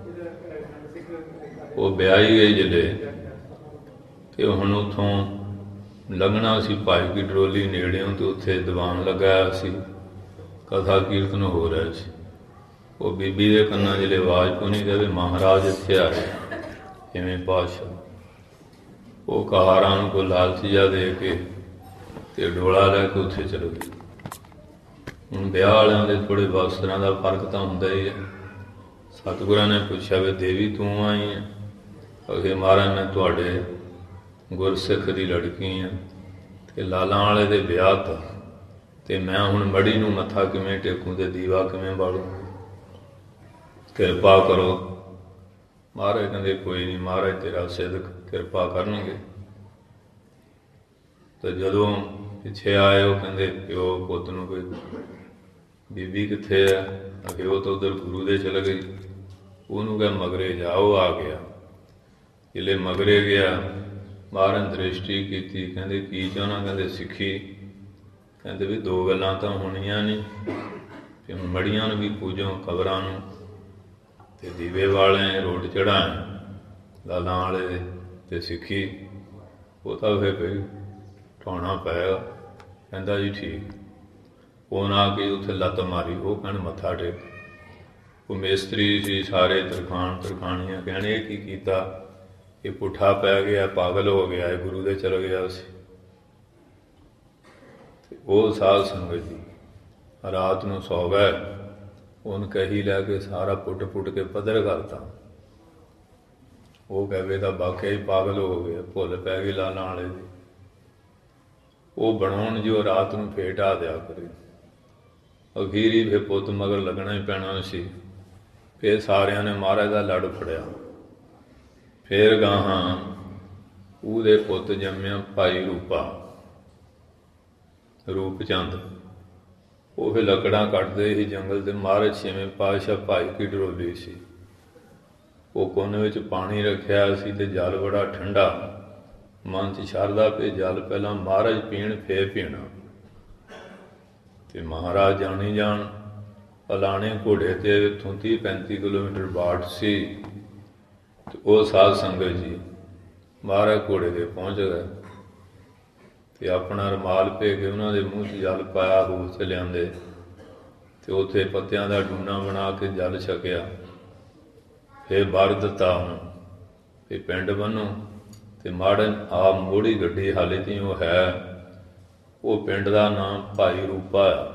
ਉਹ ਵਿਆਹੀ ਗਈ ਜਿਹੜੇ, ਤੇ ਹੁਣ ਉੱਥੋਂ ਲੰਘਣਾ ਸੀ ਭਾਈ ਕੀ ਡਰੋਲੀ ਨੇੜਿਓਂ, ਤੇ ਉੱਥੇ ਦੀਵਾਨ ਲਗਾਇਆ ਸੀ, ਕਥਾ ਕੀਰਤਨ ਹੋ ਰਿਹਾ ਸੀ। ਉਹ ਬੀਬੀ ਦੇ ਕੰਨਾਂ ਜਿਹੜੇ ਆਵਾਜ਼ ਪੁਣੀ ਕਹਿੰਦੇ ਮਹਾਰਾਜ ਇੱਥੇ ਆਏ, ਕਿਵੇਂ ਪਾਤਸ਼ਾਹ। ਉਹ ਕਹਾਰਾਂ ਨੂੰ ਕੋਈ ਲਾਲਚ ਜਿਹਾ ਦੇ ਕੇ ਤੇ ਡੋਲਾ ਲੈ ਕੇ ਉੱਥੇ ਚਲ ਗਈ। ਹੁਣ ਵਿਆਹ ਵਾਲਿਆਂ ਦੇ ਥੋੜ੍ਹੇ ਵਸਤਰਾਂ ਦਾ ਫਰਕ ਤਾਂ ਹੁੰਦਾ ਹੀ ਹੈ। ਸਤਿਗੁਰਾਂ ਨੇ ਪੁੱਛਿਆ ਵੀ ਦੇਵੀ ਤੂੰ ਆਈ ਹੈ? ਅਗੇ ਮਹਾਰਾਜ ਮੈਂ ਤੁਹਾਡੇ ਗੁਰਸਿੱਖ ਦੀ ਲੜਕੀ ਹਾਂ, ਤੇ ਲਾਲਾਂ ਵਾਲੇ ਦੇ ਵਿਆਹ ਤਾਂ, ਤੇ ਮੈਂ ਹੁਣ ਮੜੀ ਨੂੰ ਮੱਥਾ ਕਿਵੇਂ ਟੇਕੂੰ ਤੇ ਦੀਵਾ ਕਿਵੇਂ ਬਾਲੂ, ਕਿਰਪਾ ਕਰੋ। ਮਹਾਰਾਜ ਕਹਿੰਦੇ ਕੋਈ ਨਹੀਂ, ਮਹਾਰਾਜ ਤੇਰਾ ਸਿਦਕ ਕਿਰਪਾ ਕਰਨਗੇ। ਤੇ ਜਦੋਂ ਪਿੱਛੇ ਆਏ ਉਹ ਕਹਿੰਦੇ ਪਿਓ ਪੁੱਤ ਨੂੰ ਕੋਈ ਬੀਬੀ ਕਿੱਥੇ ਆ? ਅਖੇ ਉਹ ਤਾਂ ਉੱਧਰ ਗੁਰੂ ਦੇ ਚਲ ਗਈ। ਉਹਨੂੰ ਕਿਹਾ ਮਗਰੇ ਜਾ, ਉਹ ਆ ਗਿਆ। ਜਿਲੇ ਮਗਰੇ ਗਿਆ, ਮਹਾਰਾਜ ਦ੍ਰਿਸ਼ਟੀ ਕੀਤੀ, ਕਹਿੰਦੇ ਕੀ ਚਾਹੁੰਦਾ? ਕਹਿੰਦੇ ਸਿੱਖੀ। ਕਹਿੰਦੇ ਵੀ ਦੋ ਗੱਲਾਂ ਤਾਂ ਹੋਣੀਆਂ ਨਹੀਂ, ਕਿ ਹੁਣ ਮੜੀਆਂ ਨੂੰ ਵੀ ਪੂਜੋ, ਕਬਰਾਂ ਨੂੰ, ਤੇ ਦੀਵੇ ਵਾਲੇ ਰੋਟ ਚੜਾਏ ਲਾਲਾਂ ਵਾਲੇ ਤੇ ਸਿੱਖੀ। ਉਹ ਤਾਂ ਫਿਰ ਕੋਈ ਢਾਉਣਾ ਪਏਗਾ। ਕਹਿੰਦਾ ਜੀ ਠੀਕ। ਉਹਨਾਂ ਆ ਕੇ ਉੱਥੇ ਲੱਤ ਮਾਰੀ, ਉਹ ਕਹਿਣ ਮੱਥਾ ਟੇਕ। ਉਹ ਮੇਸਤਰੀ ਸੀ, ਸਾਰੇ ਤਰਖਾਣ ਤਰਖਾਣੀਆਂ ਕਹਿਣ ਇਹ ਕੀ ਕੀਤਾ, ਇਹ ਪੁੱਠਾ ਪੈ ਗਿਆ, ਪਾਗਲ ਹੋ ਗਿਆ, ਇਹ ਗੁਰੂ ਦੇ ਚਲ ਗਿਆ ਸੀ। ਉਹ ਸਾਧ ਸੰਗਤ ਜੀ ਰਾਤ ਨੂੰ ਸੌ ਗਏ, ਉਹਨ ਕਹੀ ਲੈ ਕੇ ਸਾਰਾ ਪੁੱਟ ਪੁੱਟ ਕੇ ਪੱਧਰ ਕਰਤਾ। ਉਹ ਕਹਵੇ ਤਾਂ ਵਾਕਿਆ ਹੀ ਪਾਗਲ ਹੋ ਗਿਆ, ਭੁੱਲ ਪੈ ਗਈ ਲਾਲਾਂ ਵਾਲੇ ਦੀ। ਉਹ ਬਣਾਉਣ ਜੋ ਰਾਤ ਨੂੰ ਫੇਰ ਢਾ ਦਿਆ ਕਰੇ। ਅਖੀਰੀ ਫਿਰ ਪੁੱਤ ਮਗਰ ਲੱਗਣਾ ਹੀ ਪੈਣਾ ਸੀ। ਫਿਰ ਸਾਰਿਆਂ ਨੇ ਮਹਾਰਾਜ ਦਾ ਲੜ ਫੜਿਆ। ਫਿਰ ਗਾਹਾਂ ਉਹਦੇ ਪੁੱਤ ਜੰਮਿਆ ਭਾਈ ਰੂਪ ਚੰਦ। ਉਹ ਫਿਰ ਲੱਕੜਾਂ ਕੱਟਦੇ ਸੀ ਜੰਗਲ ਦੇ। ਮਹਾਰਾਜ ਛੇਵੇਂ ਪਾਤਸ਼ਾਹ ਭਾਈ ਕੀ ਡਰੋਲੀ ਸੀ। ਉਹ ਕੋਨੇ ਵਿੱਚ ਪਾਣੀ ਰੱਖਿਆ ਸੀ ਤੇ ਜਲ ਬੜਾ ਠੰਡਾ। ਮਨ 'ਚ ਸ਼ਰਧਾ ਪਈ ਜਲ ਪਹਿਲਾਂ ਮਹਾਰਾਜ ਪੀਣ ਫੇਰ ਪੀਣਾ। ਤੇ ਮਹਾਰਾਜ ਜਾਣੀ ਜਾਣ ਫਲਾਣੇ ਘੋੜੇ ਤੇ ਇੱਥੋਂ 30-35 ਕਿਲੋਮੀਟਰ ਬਾਟ ਸੀ। ਤੇ ਉਹ ਸਾਧ ਸੰਗਤ ਜੀ ਮਹਾਰਾਜ ਘੋੜੇ ਤੇ ਪਹੁੰਚ ਗਏ ਤੇ ਆਪਣਾ ਰੁਮਾਲ ਭੇ ਕੇ ਉਹਨਾਂ ਦੇ ਮੂੰਹ 'ਚ ਜਲ ਪਾਇਆ, ਹੋਰ 'ਚ ਲਿਆਂਦੇ ਤੇ ਉੱਥੇ ਪੱਤਿਆਂ ਦਾ ਡੂਨਾ ਬਣਾ ਕੇ ਜਲ ਛਕਿਆ। ਫਿਰ ਵਰ ਦਿੱਤਾ ਉਹਨੂੰ ਵੀ ਪਿੰਡ ਬੰਨੋ ਤੇ ਮਾੜਨ ਆਪ ਮੋੜੀ ਗੱਡੀ ਹਾਲੇ ਤੀ ਉਹ ਹੈ। ਉਹ ਪਿੰਡ ਦਾ ਨਾਮ ਭਾਈ ਰੂਪਾ ਆ।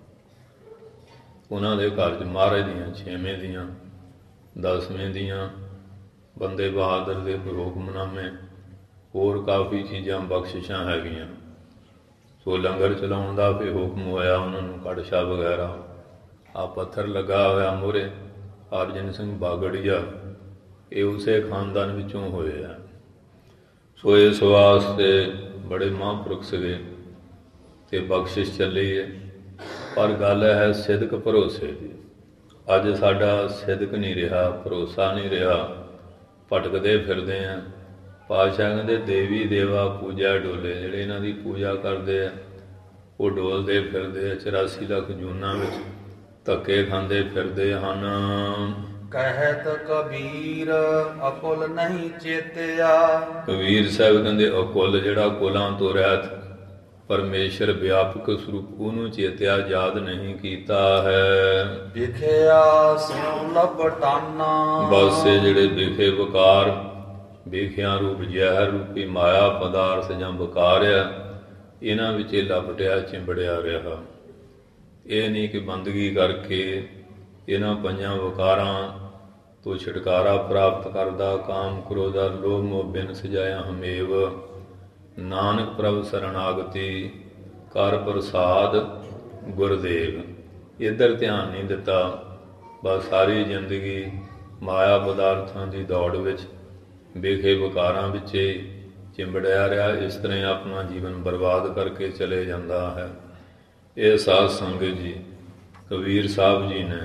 ਉਹਨਾਂ ਦੇ ਘਰ 'ਚ ਮਹਾਰਾਜ ਦੀਆਂ 6ਵੇਂ ਦੀਆਂ 10ਵੇਂ ਦੀਆਂ ਬੰਦੇ ਬਹਾਦਰ ਦੇ ਹੁਕਮਨਾਮੇ, ਹੋਰ ਕਾਫੀ ਚੀਜ਼ਾਂ ਬਖਸ਼ਿਸ਼ਾਂ ਹੈਗੀਆਂ। ਸੋ ਲੰਗਰ ਚਲਾਉਣ ਦਾ ਵੀ ਹੁਕਮ ਹੋਇਆ ਉਹਨਾਂ ਨੂੰ, ਕੜਛਾ ਵਗੈਰਾ। ਆ ਪੱਥਰ ਲੱਗਾ ਹੋਇਆ ਮੂਹਰੇ ਅਰਜਨ ਸਿੰਘ ਬਾਗੜੀਆ, ਇਹ ਉਸੇ ਖਾਨਦਾਨ ਵਿੱਚੋਂ ਹੋਏ ਆ। ਸੋ ਇਸ ਵਾਸਤੇ ਬੜੇ ਮਹਾਂਪੁਰਖ ਸੀਗੇ ਤੇ ਬਖਸ਼ਿਸ਼ ਚੱਲੀ ਹੈ। ਪਰ ਗੱਲ ਹੈ ਸਿਦਕ ਭਰੋਸੇ ਦੀ। ਅੱਜ ਸਾਡਾ ਸਿਦਕ ਨਹੀਂ ਰਿਹਾ, ਭਰੋਸਾ ਨਹੀਂ ਰਿਹਾ, ਭਟਕਦੇ ਫਿਰਦੇ ਆ। ਪਾਤਸ਼ਾਹ ਕਹਿੰਦੇ ਦੇਵੀ ਦੇਵਾ ਪੂਜਾ ਡੋਲੇ। ਜਿਹੜੇ ਇਹਨਾਂ ਦੀ ਪੂਜਾ ਕਰਦੇ ਆ ਉਹ ਡੋਲਦੇ ਫਿਰਦੇ ਆ 84 ਲੱਖ ਜੂਨਾਂ ਵਿੱਚ, ਧੱਕੇ ਖਾਂਦੇ ਫਿਰਦੇ ਹਨ। ਕਹਿਤ ਕਬੀਰ ਅਕੁਲ ਨਹੀਂ ਚੇਤਿਆ। ਕਬੀਰ ਸਾਹਿਬ ਕਹਿੰਦੇ ਅਕੁਲ ਜਿਹੜਾ ਕੁਲਾਂ ਤੋਂ ਰਹਿਤ ਪਰਮੇਸ਼ਰ ਵਿਆਪਕ ਸਰੂਪ, ਉਹਨੂੰ ਚੇਤਿਆ ਯਾਦ ਨਹੀਂ ਕੀਤਾ ਹੈ। ਵਿਖਿਆ ਸਿਉ ਲਪਟਾਨਾ। ਬਸ ਇਹ ਜਿਹੜੇ ਵਿਖੇ ਵਿਕਾਰ, ਵਿਖਿਆ ਰੂਪ ਜ਼ਹਿਰ ਰੂਪੀ ਮਾਇਆ ਪਦਾਰਥ ਜਾਂ ਵਿਕਾਰ ਆ, ਇਹਨਾਂ ਵਿੱਚ ਇਹ ਲਪਟਿਆ ਚਿੰਬੜਿਆ ਰਿਹਾ। ਇਹ ਨਹੀਂ ਕਿ ਬੰਦਗੀ ਕਰਕੇ ਇਹਨਾਂ ਪੰਜਾਂ ਵਿਕਾਰਾਂ ਤੋਂ ਛੁਟਕਾਰਾ ਪ੍ਰਾਪਤ ਕਰਦਾ। ਕਾਮ ਕ੍ਰੋਧ ਲੋਭ ਮੋਹ ਬਿਨ ਸਜਾਇਆ ਹਮੇਵ, ਨਾਨਕ ਪ੍ਰਭ ਸਰਣਾਗਤੀ ਕਰ ਪ੍ਰਸਾਦ ਗੁਰਦੇਵ। ਇੱਧਰ ਧਿਆਨ ਨਹੀਂ ਦਿੱਤਾ। ਬਸ ਸਾਰੀ ਜ਼ਿੰਦਗੀ ਮਾਇਆ ਪਦਾਰਥਾਂ ਦੀ ਦੌੜ ਵਿੱਚ, ਵਿਖੇ ਵਿਕਾਰਾਂ ਵਿੱਚ ਚਿੰਬੜਿਆ ਰਿਹਾ। ਇਸ ਤਰ੍ਹਾਂ ਆਪਣਾ ਜੀਵਨ ਬਰਬਾਦ ਕਰਕੇ ਚਲੇ ਜਾਂਦਾ ਹੈ। ਇਹ ਸਾਧ ਸੰਗਤ ਜੀ ਕਬੀਰ ਸਾਹਿਬ ਜੀ ਨੇ,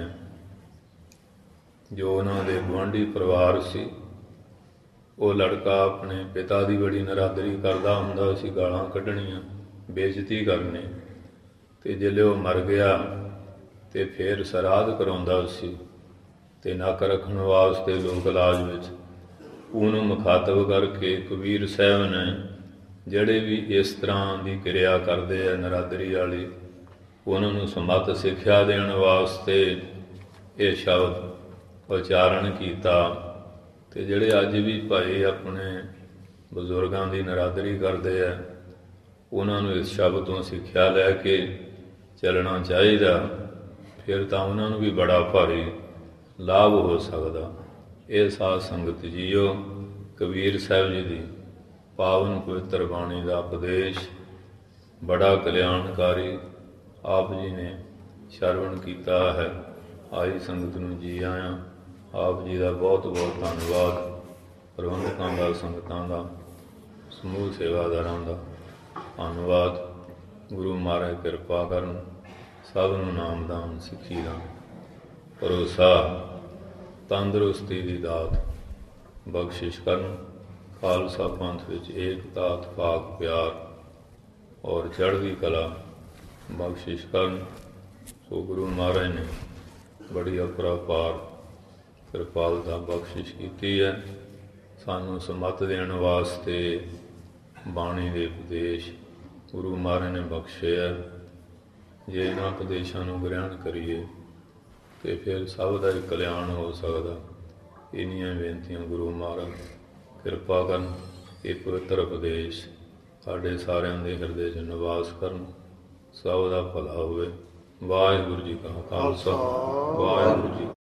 ਜੋ ਉਹਨਾਂ ਦੇ ਗੁਆਂਢੀ ਪਰਿਵਾਰ ਸੀ, ਉਹ ਲੜਕਾ ਆਪਣੇ ਪਿਤਾ ਦੀ ਬੜੀ ਨਰਾਦਰੀ ਕਰਦਾ ਹੁੰਦਾ ਸੀ, ਗਾਲਾਂ ਕੱਢਣੀਆਂ, ਬੇਇੱਜ਼ਤੀ ਕਰਨੀ। ਤੇ ਜਦੋਂ ਉਹ ਮਰ ਗਿਆ ਤੇ ਫਿਰ ਸਰਾਧ ਕਰਾਉਂਦਾ ਸੀ ਤੇ ਨੱਕ ਰੱਖਣ ਵਾਸਤੇ ਲੋਕ ਇਲਾਜ ਵਿੱਚ ਉਹਨੂੰ ਮੁਖਾਤਬ ਕਰਕੇ ਕਬੀਰ ਸਾਹਿਬ ਨੇ ਜਿਹੜੇ ਵੀ ਇਸ ਤਰ੍ਹਾਂ ਦੀ ਕਿਰਿਆ ਕਰਦੇ ਆ ਨਰਾਦਰੀ ਵਾਲੀ, ਉਹਨਾਂ ਨੂੰ ਸਮੱਤ ਸਿੱਖਿਆ ਦੇਣ ਵਾਸਤੇ ਇਹ ਸ਼ਬਦ ਉਚਾਰਨ ਕੀਤਾ। ਤੇ ਜਿਹੜੇ ਅੱਜ ਵੀ ਭਾਈ ਆਪਣੇ ਬਜ਼ੁਰਗਾਂ ਦੀ ਨਰਾਦਰੀ ਕਰਦੇ ਆ, ਉਹਨਾਂ ਨੂੰ ਇਸ ਸ਼ਬਦ ਤੋਂ ਸਿੱਖਿਆ ਲੈ ਕੇ ਚੱਲਣਾ ਚਾਹੀਦਾ। ਫਿਰ ਤਾਂ ਉਹਨਾਂ ਨੂੰ ਵੀ ਬੜਾ ਭਾਰੀ ਲਾਭ ਹੋ ਸਕਦਾ। ਇਹ ਸਾਧ ਸੰਗਤ ਜੀਓ ਕਬੀਰ ਸਾਹਿਬ ਜੀ ਦੀ ਪਾਵਨ ਪਵਿੱਤਰ ਬਾਣੀ ਦਾ ਉਪਦੇਸ਼ ਬੜਾ ਕਲਿਆਣਕਾਰੀ ਆਪ ਜੀ ਨੇ ਸ਼ਰਵਣ ਕੀਤਾ ਹੈ। ਆਈ ਸੰਗਤ ਨੂੰ ਜੀ ਆਇਆਂ। ਆਪ ਜੀ ਦਾ ਬਹੁਤ ਬਹੁਤ ਧੰਨਵਾਦ। ਪ੍ਰਬੰਧਕਾਂ ਦਾ, ਸੰਗਤਾਂ ਦਾ, ਸਮੂਹ ਸੇਵਾਦਾਰਾਂ ਦਾ ਧੰਨਵਾਦ। ਗੁਰੂ ਮਹਾਰਾਜ ਕਿਰਪਾ ਕਰਨ, ਸਭ ਨੂੰ ਨਾਮਦਾਨ ਸਿੱਖੀ ਦਾ ਭਰੋਸਾ, ਤੰਦਰੁਸਤੀ ਦੀ ਦਾਤ ਬਖਸ਼ਿਸ਼ ਕਰਨ। ਖਾਲਸਾ ਪੰਥ ਵਿੱਚ ਏਕਤਾ, ਇਤਫਾਕ, ਪਿਆਰ ਔਰ ਚੜ੍ਹਦੀ ਕਲਾ ਬਖਸ਼ਿਸ਼ ਕਰਨ। ਸੋ ਗੁਰੂ ਮਹਾਰਾਜ ਨੇ ਬੜੀ ਅਪਰੰਪਾਰ ਕਿਰਪਾਲਤਾ ਬਖਸ਼ਿਸ਼ ਕੀਤੀ ਹੈ। ਸਾਨੂੰ ਸਮੱਤ ਦੇਣ ਵਾਸਤੇ ਬਾਣੀ ਦੇ ਉਪਦੇਸ਼ ਗੁਰੂ ਮਹਾਰਾਜ ਨੇ ਬਖਸ਼ਿਆ। ਜੇ ਇਹਨਾਂ ਉਪਦੇਸ਼ਾਂ ਨੂੰ ਗ੍ਰਹਿਣ ਕਰੀਏ ਤੇ ਫਿਰ ਸਭ ਦਾ ਹੀ ਕਲਿਆਣ ਹੋ ਸਕਦਾ। ਇੰਨੀਆਂ ਬੇਨਤੀਆਂ ਗੁਰੂ ਮਹਾਰਾਜ ਕਿਰਪਾ ਕਰਨ, ਇਹ ਪਵਿੱਤਰ ਉਪਦੇਸ਼ ਸਾਡੇ ਸਾਰਿਆਂ ਦੇ ਹਿਰਦੇ 'ਚ ਨਿਵਾਸ ਕਰਨ, ਸਭ ਦਾ ਭਲਾ ਹੋਵੇ। ਵਾਹਿਗੁਰੂ ਜੀ ਕਾ ਖਾਲਸਾ, ਵਾਹਿਗੁਰੂ ਜੀ